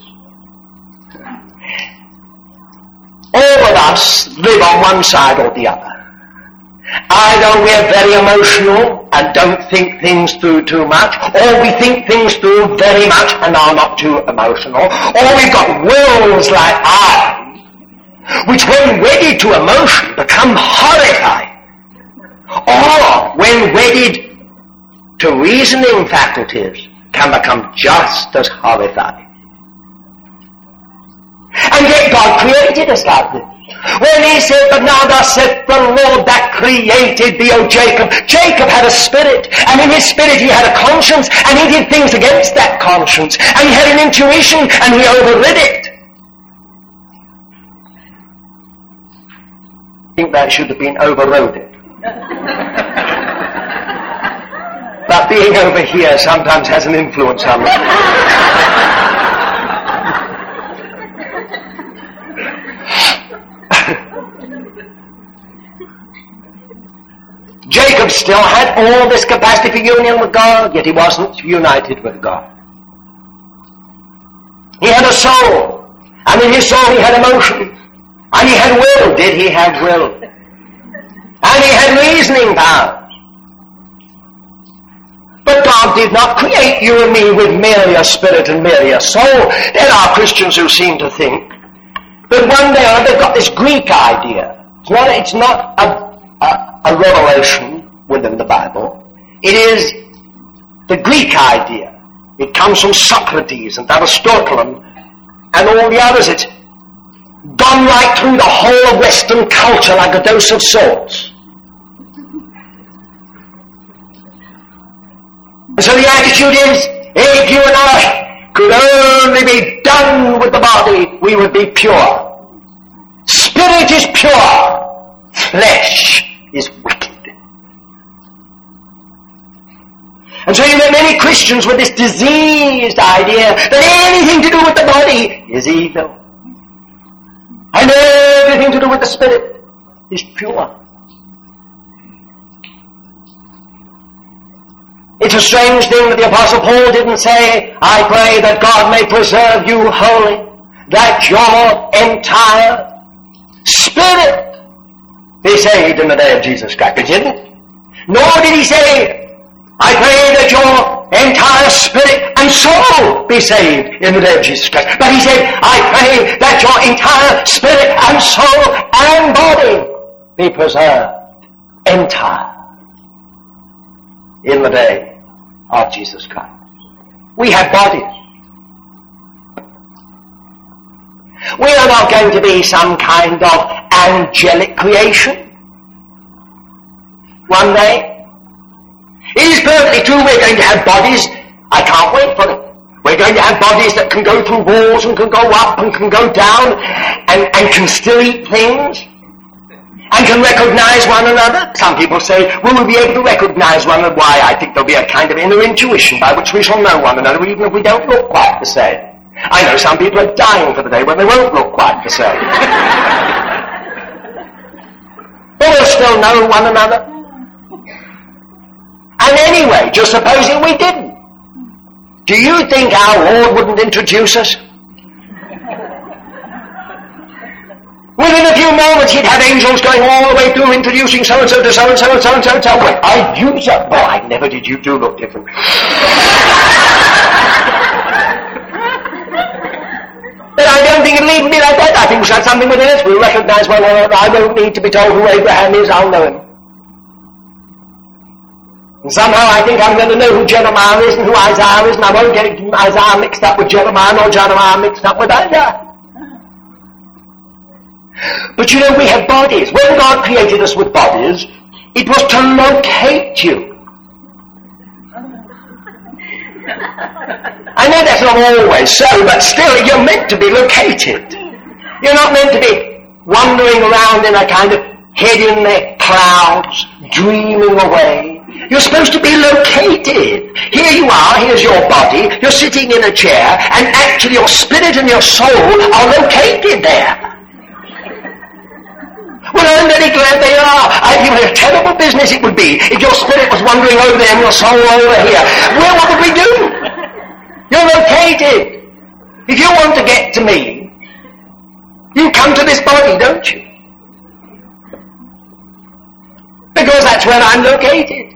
All of us live on one side or the other. Either we're very emotional and don't think things through too much, or we think things through very much and are not too emotional, or we've got wills like iron, which when wedded to emotion become horrifying, or when wedded to reasoning faculties can become just as horrifying. And yet God created us like this. When he said, "But now thus saith the Lord that created thee, O Jacob," Jacob had a spirit, and in his spirit he had a conscience, and he did things against that conscience, and he had an intuition, and he overrid it. I think that should have been overroded. But being over here sometimes has an influence on me. Jacob still had all this capacity for union with God, yet he wasn't united with God. He had a soul, and in his soul he had emotions, and he had will. Did he have will? And he had reasoning powers. But God did not create you and me with merely a spirit and merely a soul. There are Christians who seem to think that one day or other they've got this Greek idea. It's not, it's not a A, a revelation within the Bible. It is the Greek idea. It comes from Socrates and Aristotle and, and all the others. It's gone right through the whole of Western culture like a dose of salt. And so the attitude is, if you and I could only be done with the body, we would be pure. Spirit is pure. Flesh is wicked. And so you get many Christians with this diseased idea that anything to do with the body is evil. And everything to do with the spirit is pure. It's a strange thing that the Apostle Paul didn't say, "I pray that God may preserve you holy, that your entire spirit be saved in the day of Jesus Christ." He didn't. Nor did he say, "I pray that your entire spirit and soul be saved in the day of Jesus Christ." But he said, "I pray that your entire spirit and soul and body be preserved entire in the day of Jesus Christ." We have bodies. We are not going to be some kind of angelic creation one day. It is perfectly true we're going to have bodies. I can't wait for it. We're going to have bodies that can go through walls and can go up and can go down and, and can still eat things and can recognize one another. Some people say, will we be able to recognize one another? Why, I think there'll be a kind of inner intuition by which we shall know one another even if we don't look quite the same. I know some people are dying for the day when they won't look quite the same. But we'll still know one another. And anyway, just supposing we didn't, do you think our Lord wouldn't introduce us? Within a few moments he'd have angels going all the way through introducing so-and-so to so-and-so and so-and-so and so. Well, I you so well, I never did. You do look different. But I don't think it'll even be like that. I think we'll have something within us. We'll recognize one another. I won't need to be told who Abraham is. I'll know him. And somehow I think I'm going to know who Jeremiah is and who Isaiah is, and I won't get Isaiah mixed up with Jeremiah, nor Jeremiah mixed up with Isaiah. But you know, we have bodies. When God created us with bodies, it was to locate you. I know that's not always so, but still, you're meant to be located. You're not meant to be wandering around in a kind of head in the clouds, dreaming away. You're supposed to be located. Here you are, here's your body, you're sitting in a chair, and actually your spirit and your soul are located there. Well, I'm very glad they are. I think what a terrible business it would be if your spirit was wandering over there and your soul over here. Well, what would we do? You're located. If you want to get to me, you come to this body, don't you? Because that's where I'm located.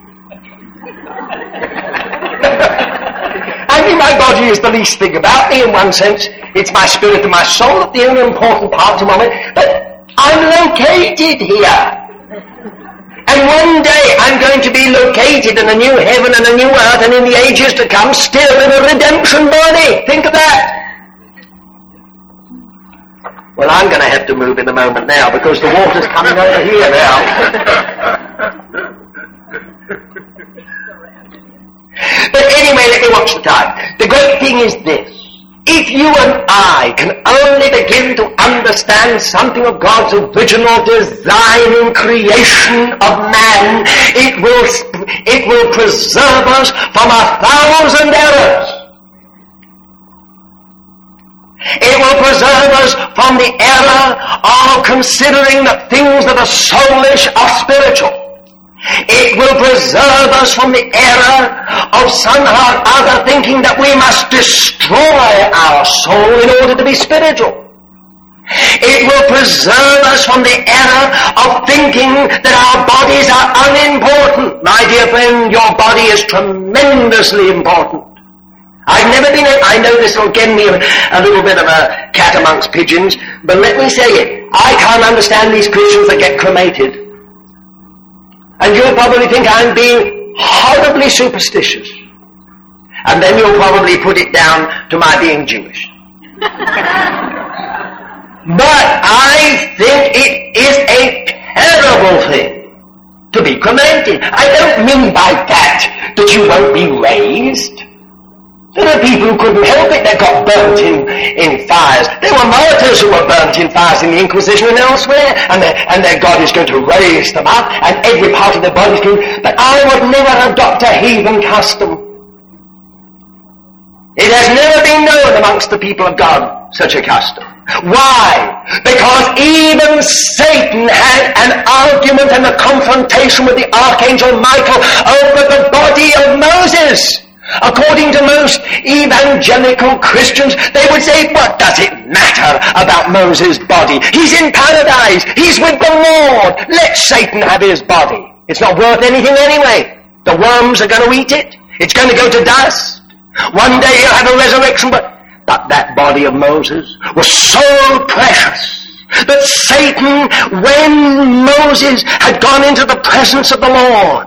I mean, my body is the least thing about me in one sense. It's my spirit and my soul that the only important parts of it. But I'm located here. And one day I'm going to be located in a new heaven and a new earth, and in the ages to come still in a redemption body. Think of that. Well, I'm going to have to move in a moment now because the water's coming over here now. But anyway, let me watch the time. The great thing is this. If you and I can only begin to understand something of God's original design in creation of man, it will, it will preserve us from a thousand errors. It will preserve us from the error of considering that things that are soulish are spiritual. It will preserve us from the error of somehow or other thinking that we must destroy our soul in order to be spiritual. It will preserve us from the error of thinking that our bodies are unimportant. My dear friend, your body is tremendously important. I've never been, a, I know this will give me a, a little bit of a cat amongst pigeons, but let me say it. I can't understand these Christians that get cremated. And you'll probably think I'm being horribly superstitious. And then you'll probably put it down to my being Jewish. But I think it is a terrible thing to be cremated. I don't mean by that that you won't be raised. There are people who couldn't help it. They got burnt in, in fires. There were martyrs who were burnt in fires in the Inquisition and elsewhere. And, and their God is going to raise them up. And every part of their body is going. But I would never adopt a heathen custom. It has never been known amongst the people of God, such a custom. Why? Because even Satan had an argument and a confrontation with the Archangel Michael over the body of Moses. According to most evangelical Christians, they would say, what does it matter about Moses' body? He's in paradise. He's with the Lord. Let Satan have his body. It's not worth anything anyway. The worms are going to eat it. It's going to go to dust. One day he'll have a resurrection, but, but that body of Moses was so precious that Satan, when Moses had gone into the presence of the Lord,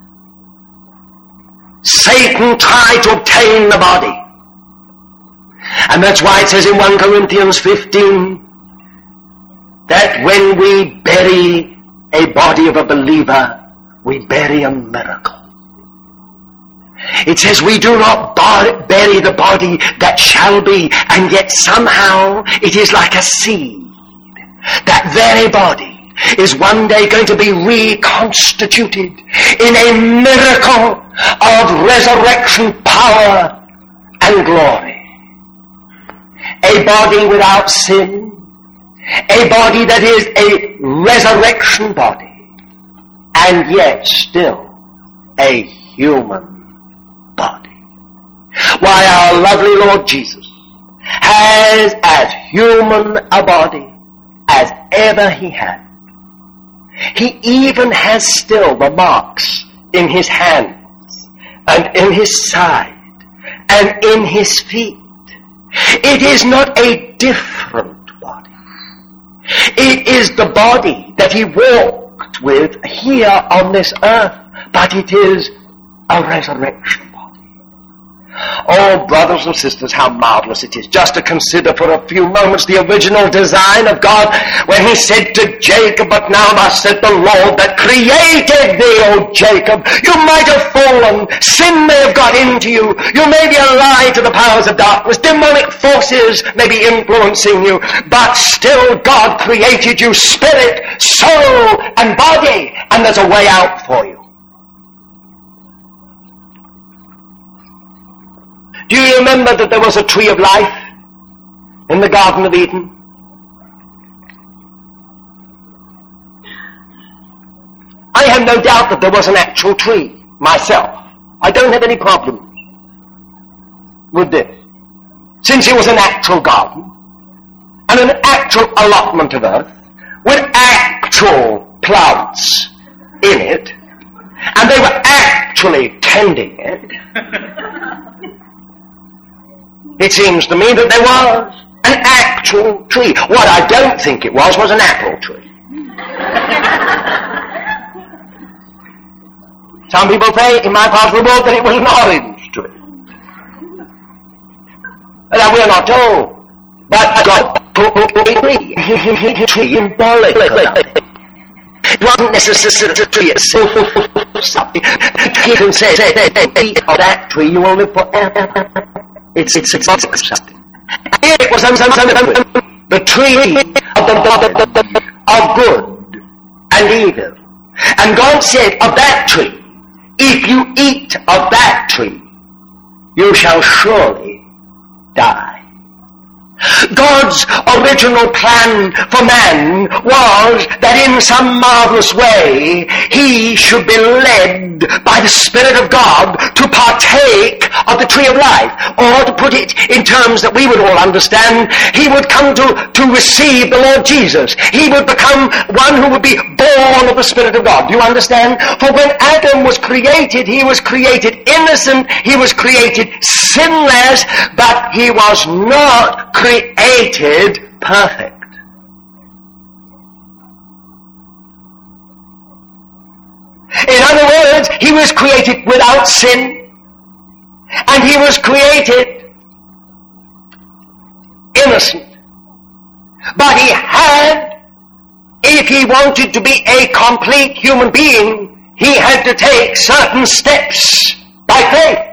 Satan tried to obtain the body. And that's why it says in First Corinthians fifteen that when we bury a body of a believer, we bury a miracle. It says we do not bury the body that shall be, and yet somehow it is like a seed. That very body is one day going to be reconstituted in a miracle of resurrection power and glory. A body without sin, a body that is a resurrection body, and yet still a human body. Why, our lovely Lord Jesus has as human a body as ever he had. He even has still the marks in his hands and in his side and in his feet. It is not a different body. It is the body that he walked with here on this earth, but it is a resurrection body. Oh, brothers and sisters, how marvelous it is just to consider for a few moments the original design of God when he said to Jacob, "But now thus said the Lord that created thee, O Jacob, you might have fallen, sin may have got into you, you may be allied to the powers of darkness, demonic forces may be influencing you, but still God created you spirit, soul, and body, and there's a way out for you." Do you remember that there was a tree of life in the Garden of Eden? I have no doubt that there was an actual tree myself. I don't have any problems with this, since it was an actual garden and an actual allotment of earth with actual plants in it, and they were actually tending it. It seems to me that there was an actual tree. What I don't think it was was an apple tree. Some people say in my part of the world that it was an orange tree. Now we're not told. But God put a tree. A tree symbolically. It wasn't necessarily a tree itself. He can say, say, say, say, of that tree you will live forever. It's, it's, it's, it's something. It was um, um, um, the tree of, the, the, the, of good and evil. And God said of that tree, if you eat of that tree, you shall surely die. God's original plan for man was that in some marvelous way he should be led by the Spirit of God to partake of the tree of life. Or to put it in terms that we would all understand, he would come to, to receive the Lord Jesus. He would become one who would be born of the Spirit of God. Do you understand? For when Adam was created, he was created innocent, he was created sinless, but he was not created perfect. In other words, he was created without sin, and he was created innocent. But he had, if he wanted to be a complete human being, he had to take certain steps by faith.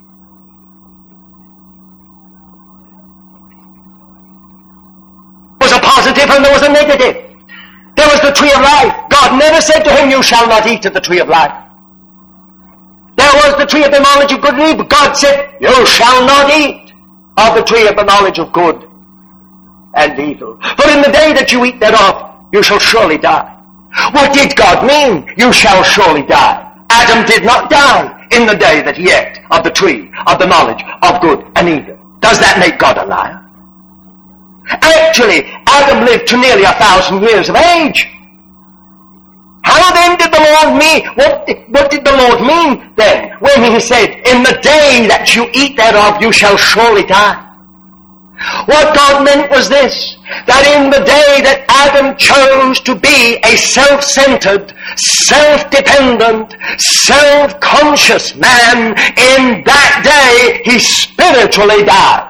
There was a positive and there was a negative. There was the tree of life. God never said to him, you shall not eat of the tree of life. There was the tree of the knowledge of good and evil. God said, you shall not eat of the tree of the knowledge of good and evil. For in the day that you eat thereof, you shall surely die. What did God mean? You shall surely die. Adam did not die in the day that he ate of the tree of the knowledge of good and evil. Does that make God a liar? Actually, Adam lived to nearly a thousand years of age. How then did the Lord mean? What did, what did the Lord mean then when he said, in the day that you eat thereof, you shall surely die? What God meant was this, that in the day that Adam chose to be a self-centered, self-dependent, self-conscious man, in that day he spiritually died.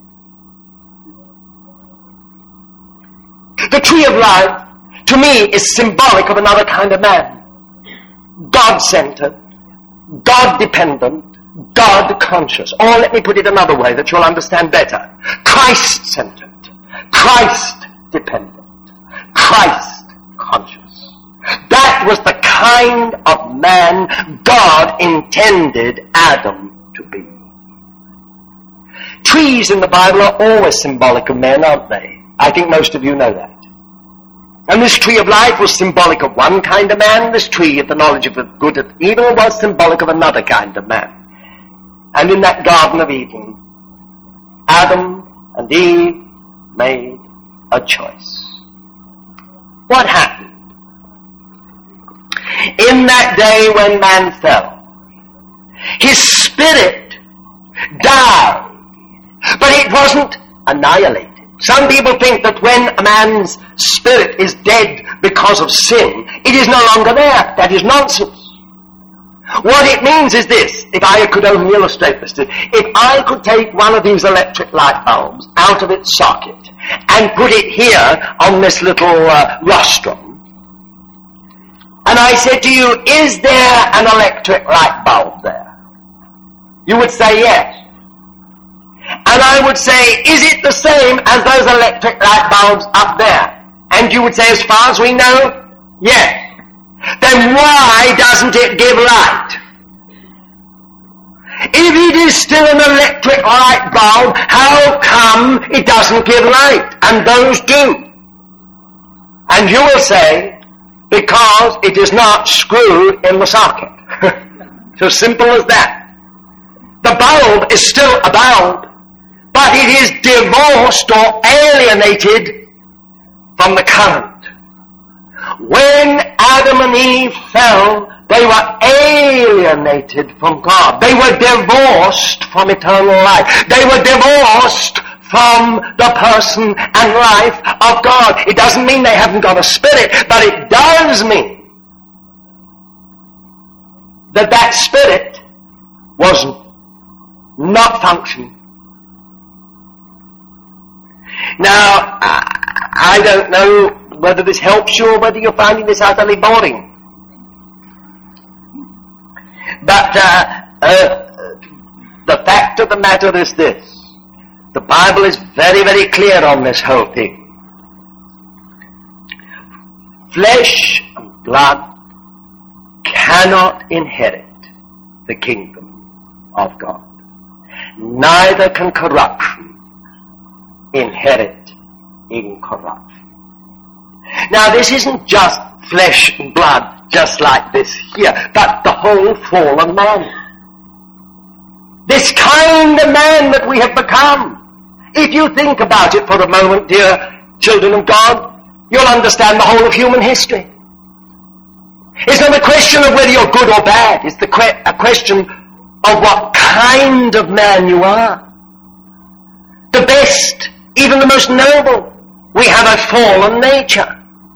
The tree of life, to me, is symbolic of another kind of man. God-centered, God-dependent, God-conscious. Or let me put it another way that you'll understand better. Christ-centered, Christ-dependent, Christ-conscious. That was the kind of man God intended Adam to be. Trees in the Bible are always symbolic of men, aren't they? I think most of you know that. And this tree of life was symbolic of one kind of man. This tree of the knowledge of good and evil was symbolic of another kind of man. And in that Garden of Eden, Adam and Eve made a choice. What happened? In that day when man fell, his spirit died, but it wasn't annihilated. Some people think that when a man's spirit is dead because of sin, it is no longer there. That is nonsense. What it means is this, if I could only illustrate this, if I could take one of these electric light bulbs out of its socket and put it here on this little uh, rostrum, and I said to you, is there an electric light bulb there? You would say yes. And I would say, is it the same as those electric light bulbs up there? And you would say, as far as we know, yes. Then why doesn't it give light? If it is still an electric light bulb, how come it doesn't give light? And those do. And you will say, because it is not screwed in the socket. So simple as that. The bulb is still a bulb, but it is divorced or alienated from the current. When Adam and Eve fell, they were alienated from God. They were divorced from eternal life. They were divorced from the person and life of God. It doesn't mean they haven't got a spirit, but it does mean that that spirit was not functioning. Now, I don't know whether this helps you or whether you're finding this utterly boring. But uh, uh, the fact of the matter is this. The Bible is very, very clear on this whole thing. Flesh and blood cannot inherit the kingdom of God. Neither can corruption inherit incorruption. Now, this isn't just flesh and blood, just like this here, but the whole fallen man. This kind of man that we have become. If you think about it for a moment, dear children of God, you'll understand the whole of human history. It's not a question of whether you're good or bad. It's the que- a question of what kind of man you are. The best, even the most noble, we have a fallen nature.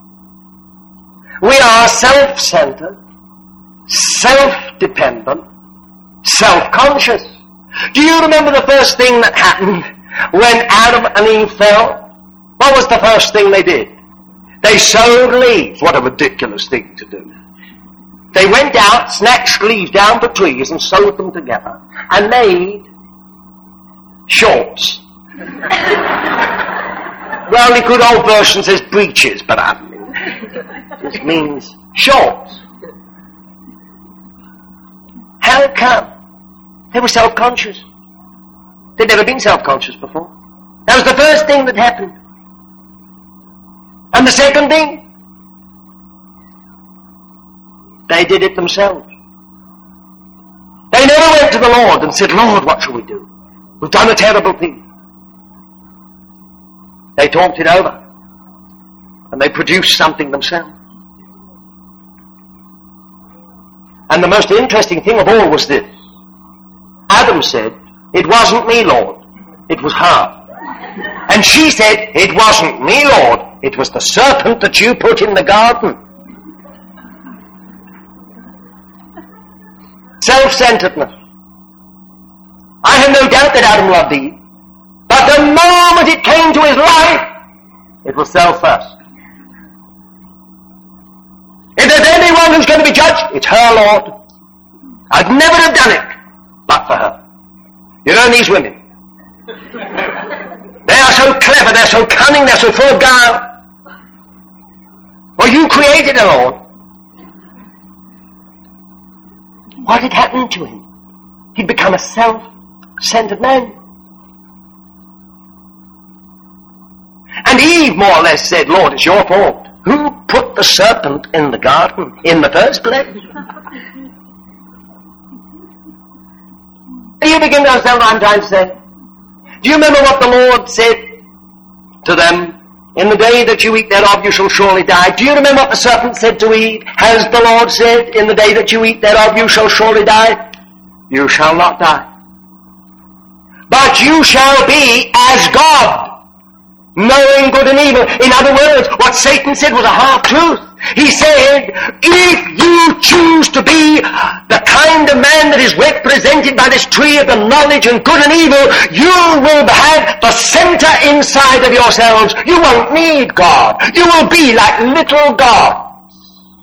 We are self-centered, self-dependent, self-conscious. Do you remember the first thing that happened when Adam and Eve fell? What was the first thing they did? They sowed leaves. What a ridiculous thing to do. They went out, snatched leaves down the trees and sewed them together and made shorts. Well, the good old version says breeches, but I mean, this means shorts. How come? They were self-conscious. They'd never been self-conscious before. That was the first thing that happened. And the second thing, they did it themselves. They never went to the Lord and said, Lord, what shall we do? We've done a terrible thing. They talked it over. And they produced something themselves. And the most interesting thing of all was this. Adam said, it wasn't me, Lord. It was her. And she said, it wasn't me, Lord. It was the serpent that you put in the garden. Self-centeredness. I have no doubt that Adam loved Eve. But the moment it came to his life, it was self first. If there's anyone who's going to be judged, it's her, Lord. I'd never have done it but for her. You know these women. They are so clever, they're so cunning, they're so full of guile. Well, you created her, Lord. What had happened to him? He'd become a self-centered man. And Eve more or less said, Lord, it's your fault. Who put the serpent in the garden in the first place? Do you begin to understand what I'm trying to say? Do you remember what the Lord said to them? In the day that you eat thereof, you shall surely die. Do you remember what the serpent said to Eve? Has the Lord said, in the day that you eat thereof, you shall surely die? You shall not die. But you shall be as God, knowing good and evil. In other words, what Satan said was a half truth. He said, if you choose to be the kind of man that is represented by this tree of the knowledge and good and evil, you will have the center inside of yourselves. You won't need God. You will be like little gods.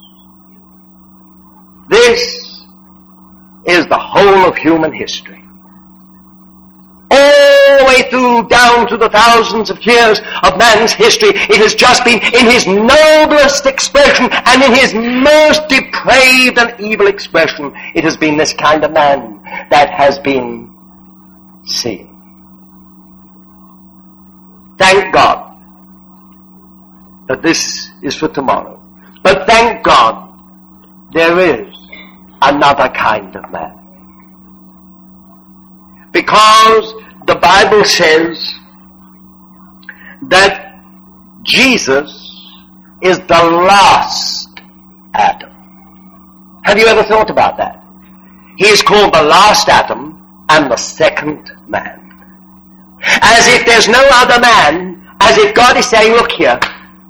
This is the whole of human history. All the way through, down to the thousands of years of man's history, it has just been in his noblest expression and in his most depraved and evil expression, it has been this kind of man that has been seen. Thank God that this is for tomorrow. But thank God there is another kind of man. Because the Bible says that Jesus is the last Adam. Have you ever thought about that? He is called the last Adam and the second man. As if there's no other man, as if God is saying, look here,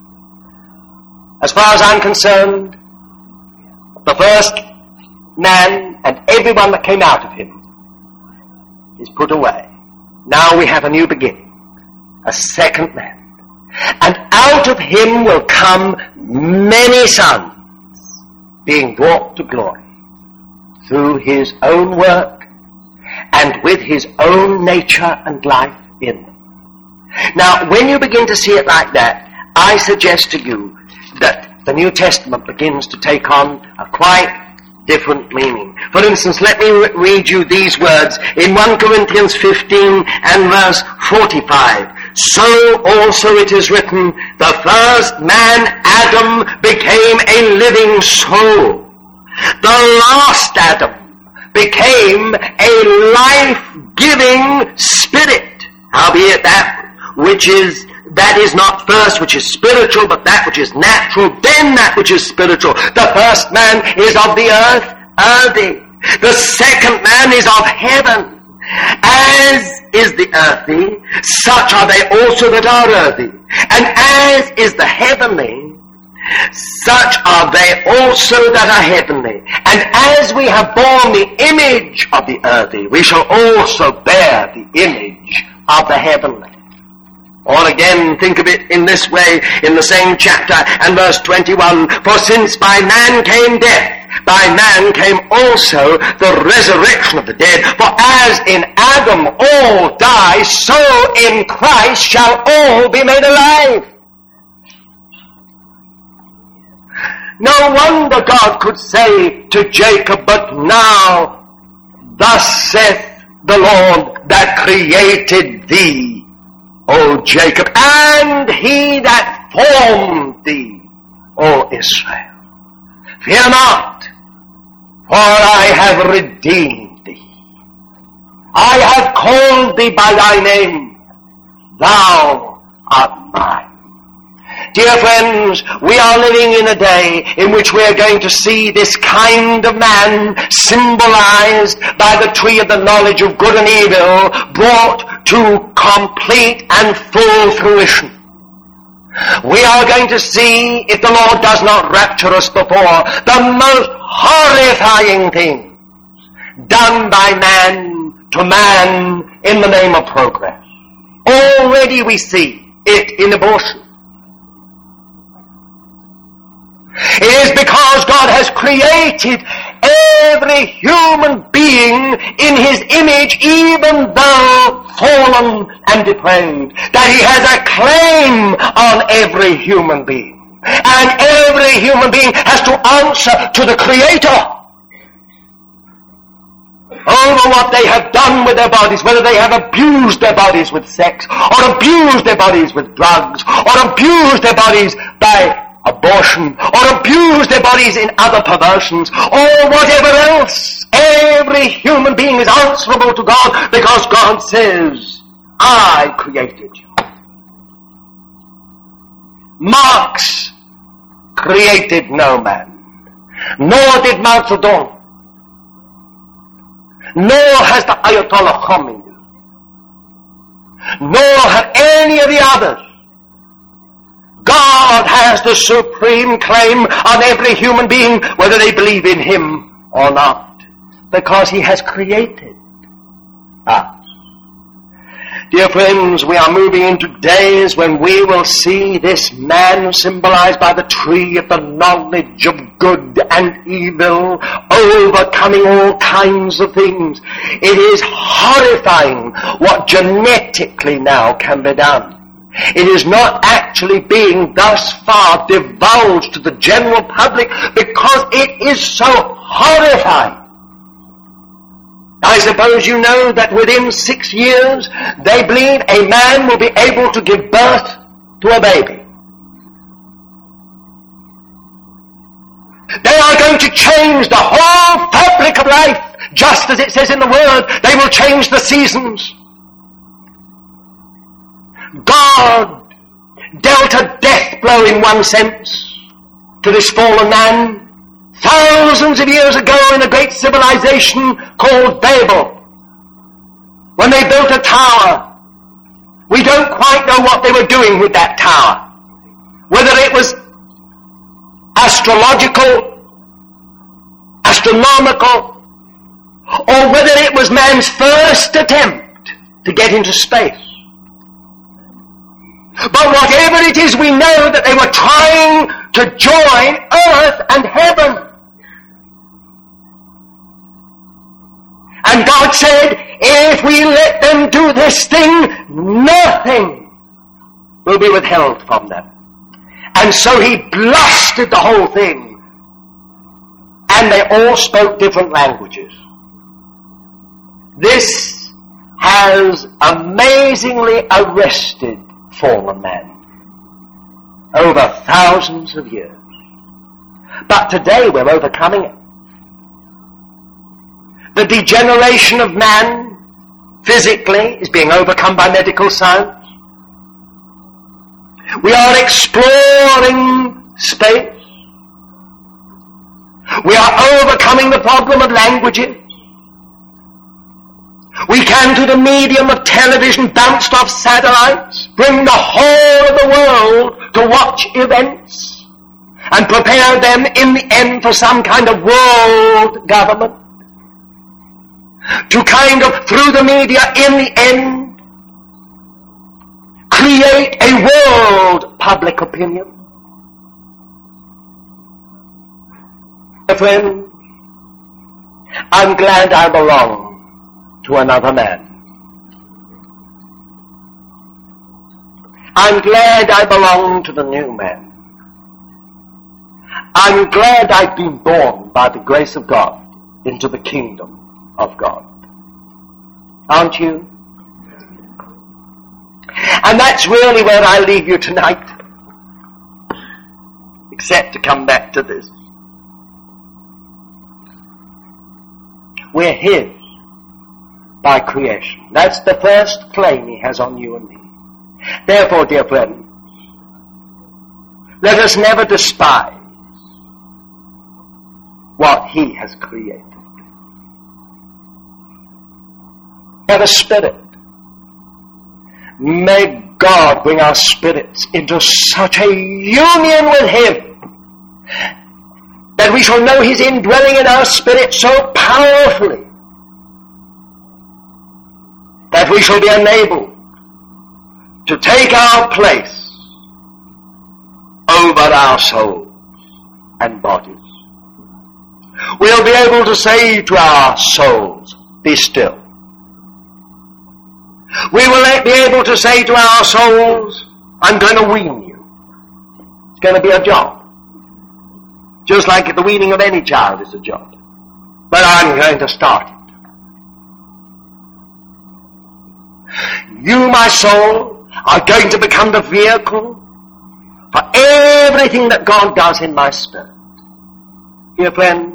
as far as I'm concerned, the first man and everyone that came out of him is put away. Now we have a new beginning, a second man. And out of him will come many sons being brought to glory through his own work and with his own nature and life in them. Now, when you begin to see it like that, I suggest to you that the New Testament begins to take on a quite different meaning. For instance, let me re- read you these words in First Corinthians fifteen and verse forty-five. So also it is written, the first man, Adam, became a living soul. The last Adam became a life-giving spirit. Howbeit that which is That is not first which is spiritual, but that which is natural, then that which is spiritual. The first man is of the earth, earthy. The second man is of heaven. As is the earthy, such are they also that are earthy. And as is the heavenly, such are they also that are heavenly. And as we have borne the image of the earthy, we shall also bear the image of the heavenly. Or again, think of it in this way, in the same chapter and verse twenty-one. For since by man came death, by man came also the resurrection of the dead. For as in Adam all die, so in Christ shall all be made alive. No wonder God could say to Jacob, but now, thus saith the Lord that created thee, O Jacob, and he that formed thee, O Israel. Fear not, for I have redeemed thee. I have called thee by thy name. Thou art mine. Dear friends, we are living in a day in which we are going to see this kind of man symbolized by the tree of the knowledge of good and evil brought to complete and full fruition. We are going to see, if the Lord does not rapture us before, the most horrifying things done by man to man in the name of progress. Already we see it in abortion. It is because God has created every human being in his image, even though fallen and depraved, that he has a claim on every human being. And every human being has to answer to the Creator over what they have done with their bodies, whether they have abused their bodies with sex, or abused their bodies with drugs, or abused their bodies by abortion, or abuse their bodies in other perversions, or whatever else. Every human being is answerable to God because God says, I created you. Marx created no man, nor did Mao Zedong, nor has the Ayatollah Khomeini, nor have any of the others. God has the supreme claim on every human being, whether they believe in him or not. because he has created us. Dear friends, we are moving into days when we will see this man symbolized by the tree of the knowledge of good and evil, overcoming all kinds of things. It is horrifying what genetically now can be done. It is not actually being thus far divulged to the general public because it is so horrifying. I suppose you know that within six years, they believe a man will be able to give birth to a baby. They are going to change the whole fabric of life, just as it says in the Word. They will change the seasons. God dealt a death blow in one sense to this fallen man thousands of years ago in a great civilization called Babel. When they built a tower, we don't quite know what they were doing with that tower. Whether it was astrological, astronomical, or whether it was man's first attempt to get into space. But whatever it is, we know that they were trying to join earth and heaven. And God said, if we let them do this thing, nothing will be withheld from them. And so he blasted the whole thing. And they all spoke different languages. This has amazingly arrested fallen man over thousands of years. But today we're overcoming it. The degeneration of man physically is being overcome by medical science. We are exploring space. We are overcoming the problem of languages. We can, through the medium of television bounced off satellites, bring the whole of the world to watch events and prepare them in the end for some kind of world government. To kind of, through the media, in the end, create a world public opinion. My friend, I'm glad I belong to another man. I'm glad I belong to the new man. I'm glad I've been born by the grace of God into the kingdom of God. Aren't you? And that's really where I leave you tonight, except to come back to this. We're his by creation. That's the first claim he has on you and me. Therefore, dear friends, let us never despise what he has created. Have a spirit. May God bring our spirits into such a union with him that we shall know his indwelling in our spirit so powerfully that we shall be enabled to take our place over our souls and bodies. We'll be able to say to our souls, be still. We will be able to say to our souls, I'm going to wean you. It's going to be a job. Just like the weaning of any child is a job. But I'm going to start it. You, my soul, are going to become the vehicle for everything that God does in my spirit. Dear friend,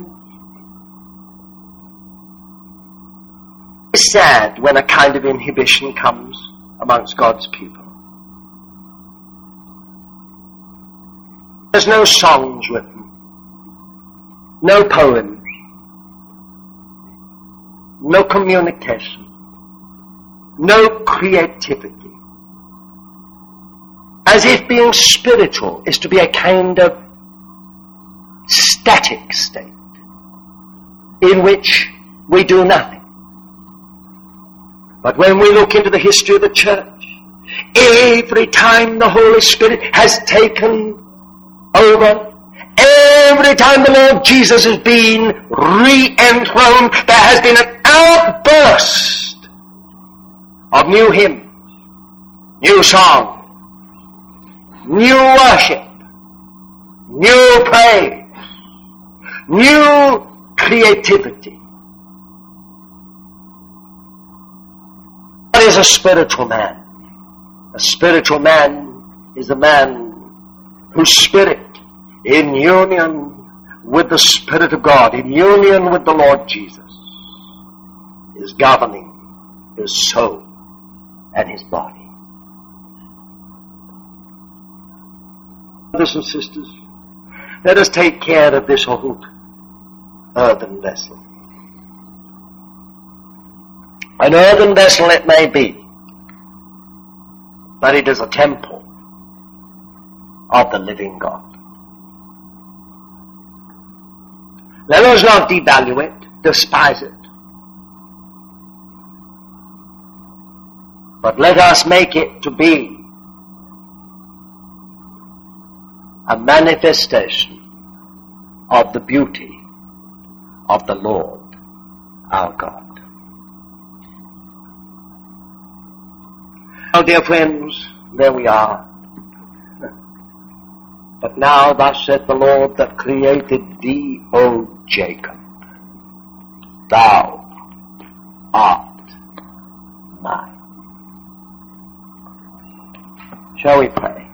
it's sad when a kind of inhibition comes amongst God's people. There's no songs written, no poems, no communication, no creativity. As if being spiritual is to be a kind of static state in which we do nothing. But when we look into the history of the church, every time the Holy Spirit has taken over, every time the Lord Jesus has been re-enthroned, there has been an outburst of new hymns, new song, new worship, new praise, new creativity. What is a spiritual man? A spiritual man is a man whose spirit, in union with the Spirit of God, in union with the Lord Jesus, is governing his soul and his body. Brothers and sisters, let us take care of this old earthen vessel. An earthen vessel it may be, but it is a temple of the living God. Let us not devalue it, despise it, but let us make it to be a manifestation of the beauty of the Lord our God. Now, dear friends, there we are. But now thus saith the Lord that created thee, O Jacob, thou art mine. Shall we pray?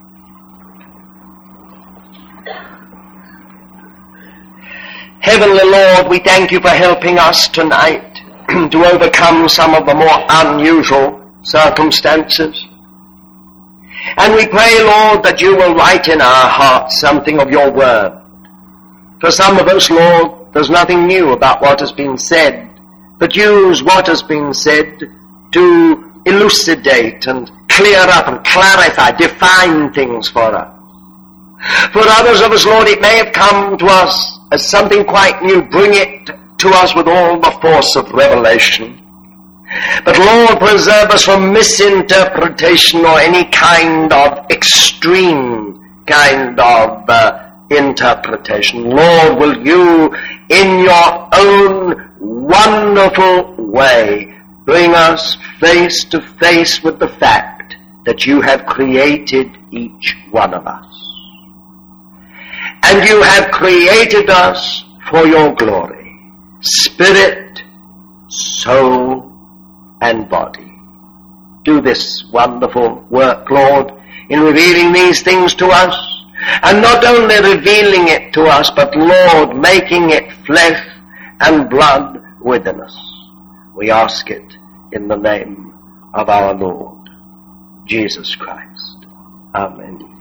Heavenly Lord, we thank you for helping us tonight to overcome some of the more unusual circumstances. And we pray, Lord, that you will write in our hearts something of your word. For some of us, Lord, there's nothing new about what has been said, but use what has been said to elucidate and clear up and clarify, define things for us. For others of us, Lord, it may have come to us as something quite new. Bring it to us with all the force of revelation. But Lord, preserve us from misinterpretation or any kind of extreme kind of uh, interpretation. Lord, will you, in your own wonderful way, bring us face to face with the fact that you have created each one of us. And you have created us for your glory, spirit, soul, and body. Do this wonderful work, Lord, in revealing these things to us, and not only revealing it to us, but, Lord, making it flesh and blood within us. We ask it in the name of our Lord, Jesus Christ. Amen.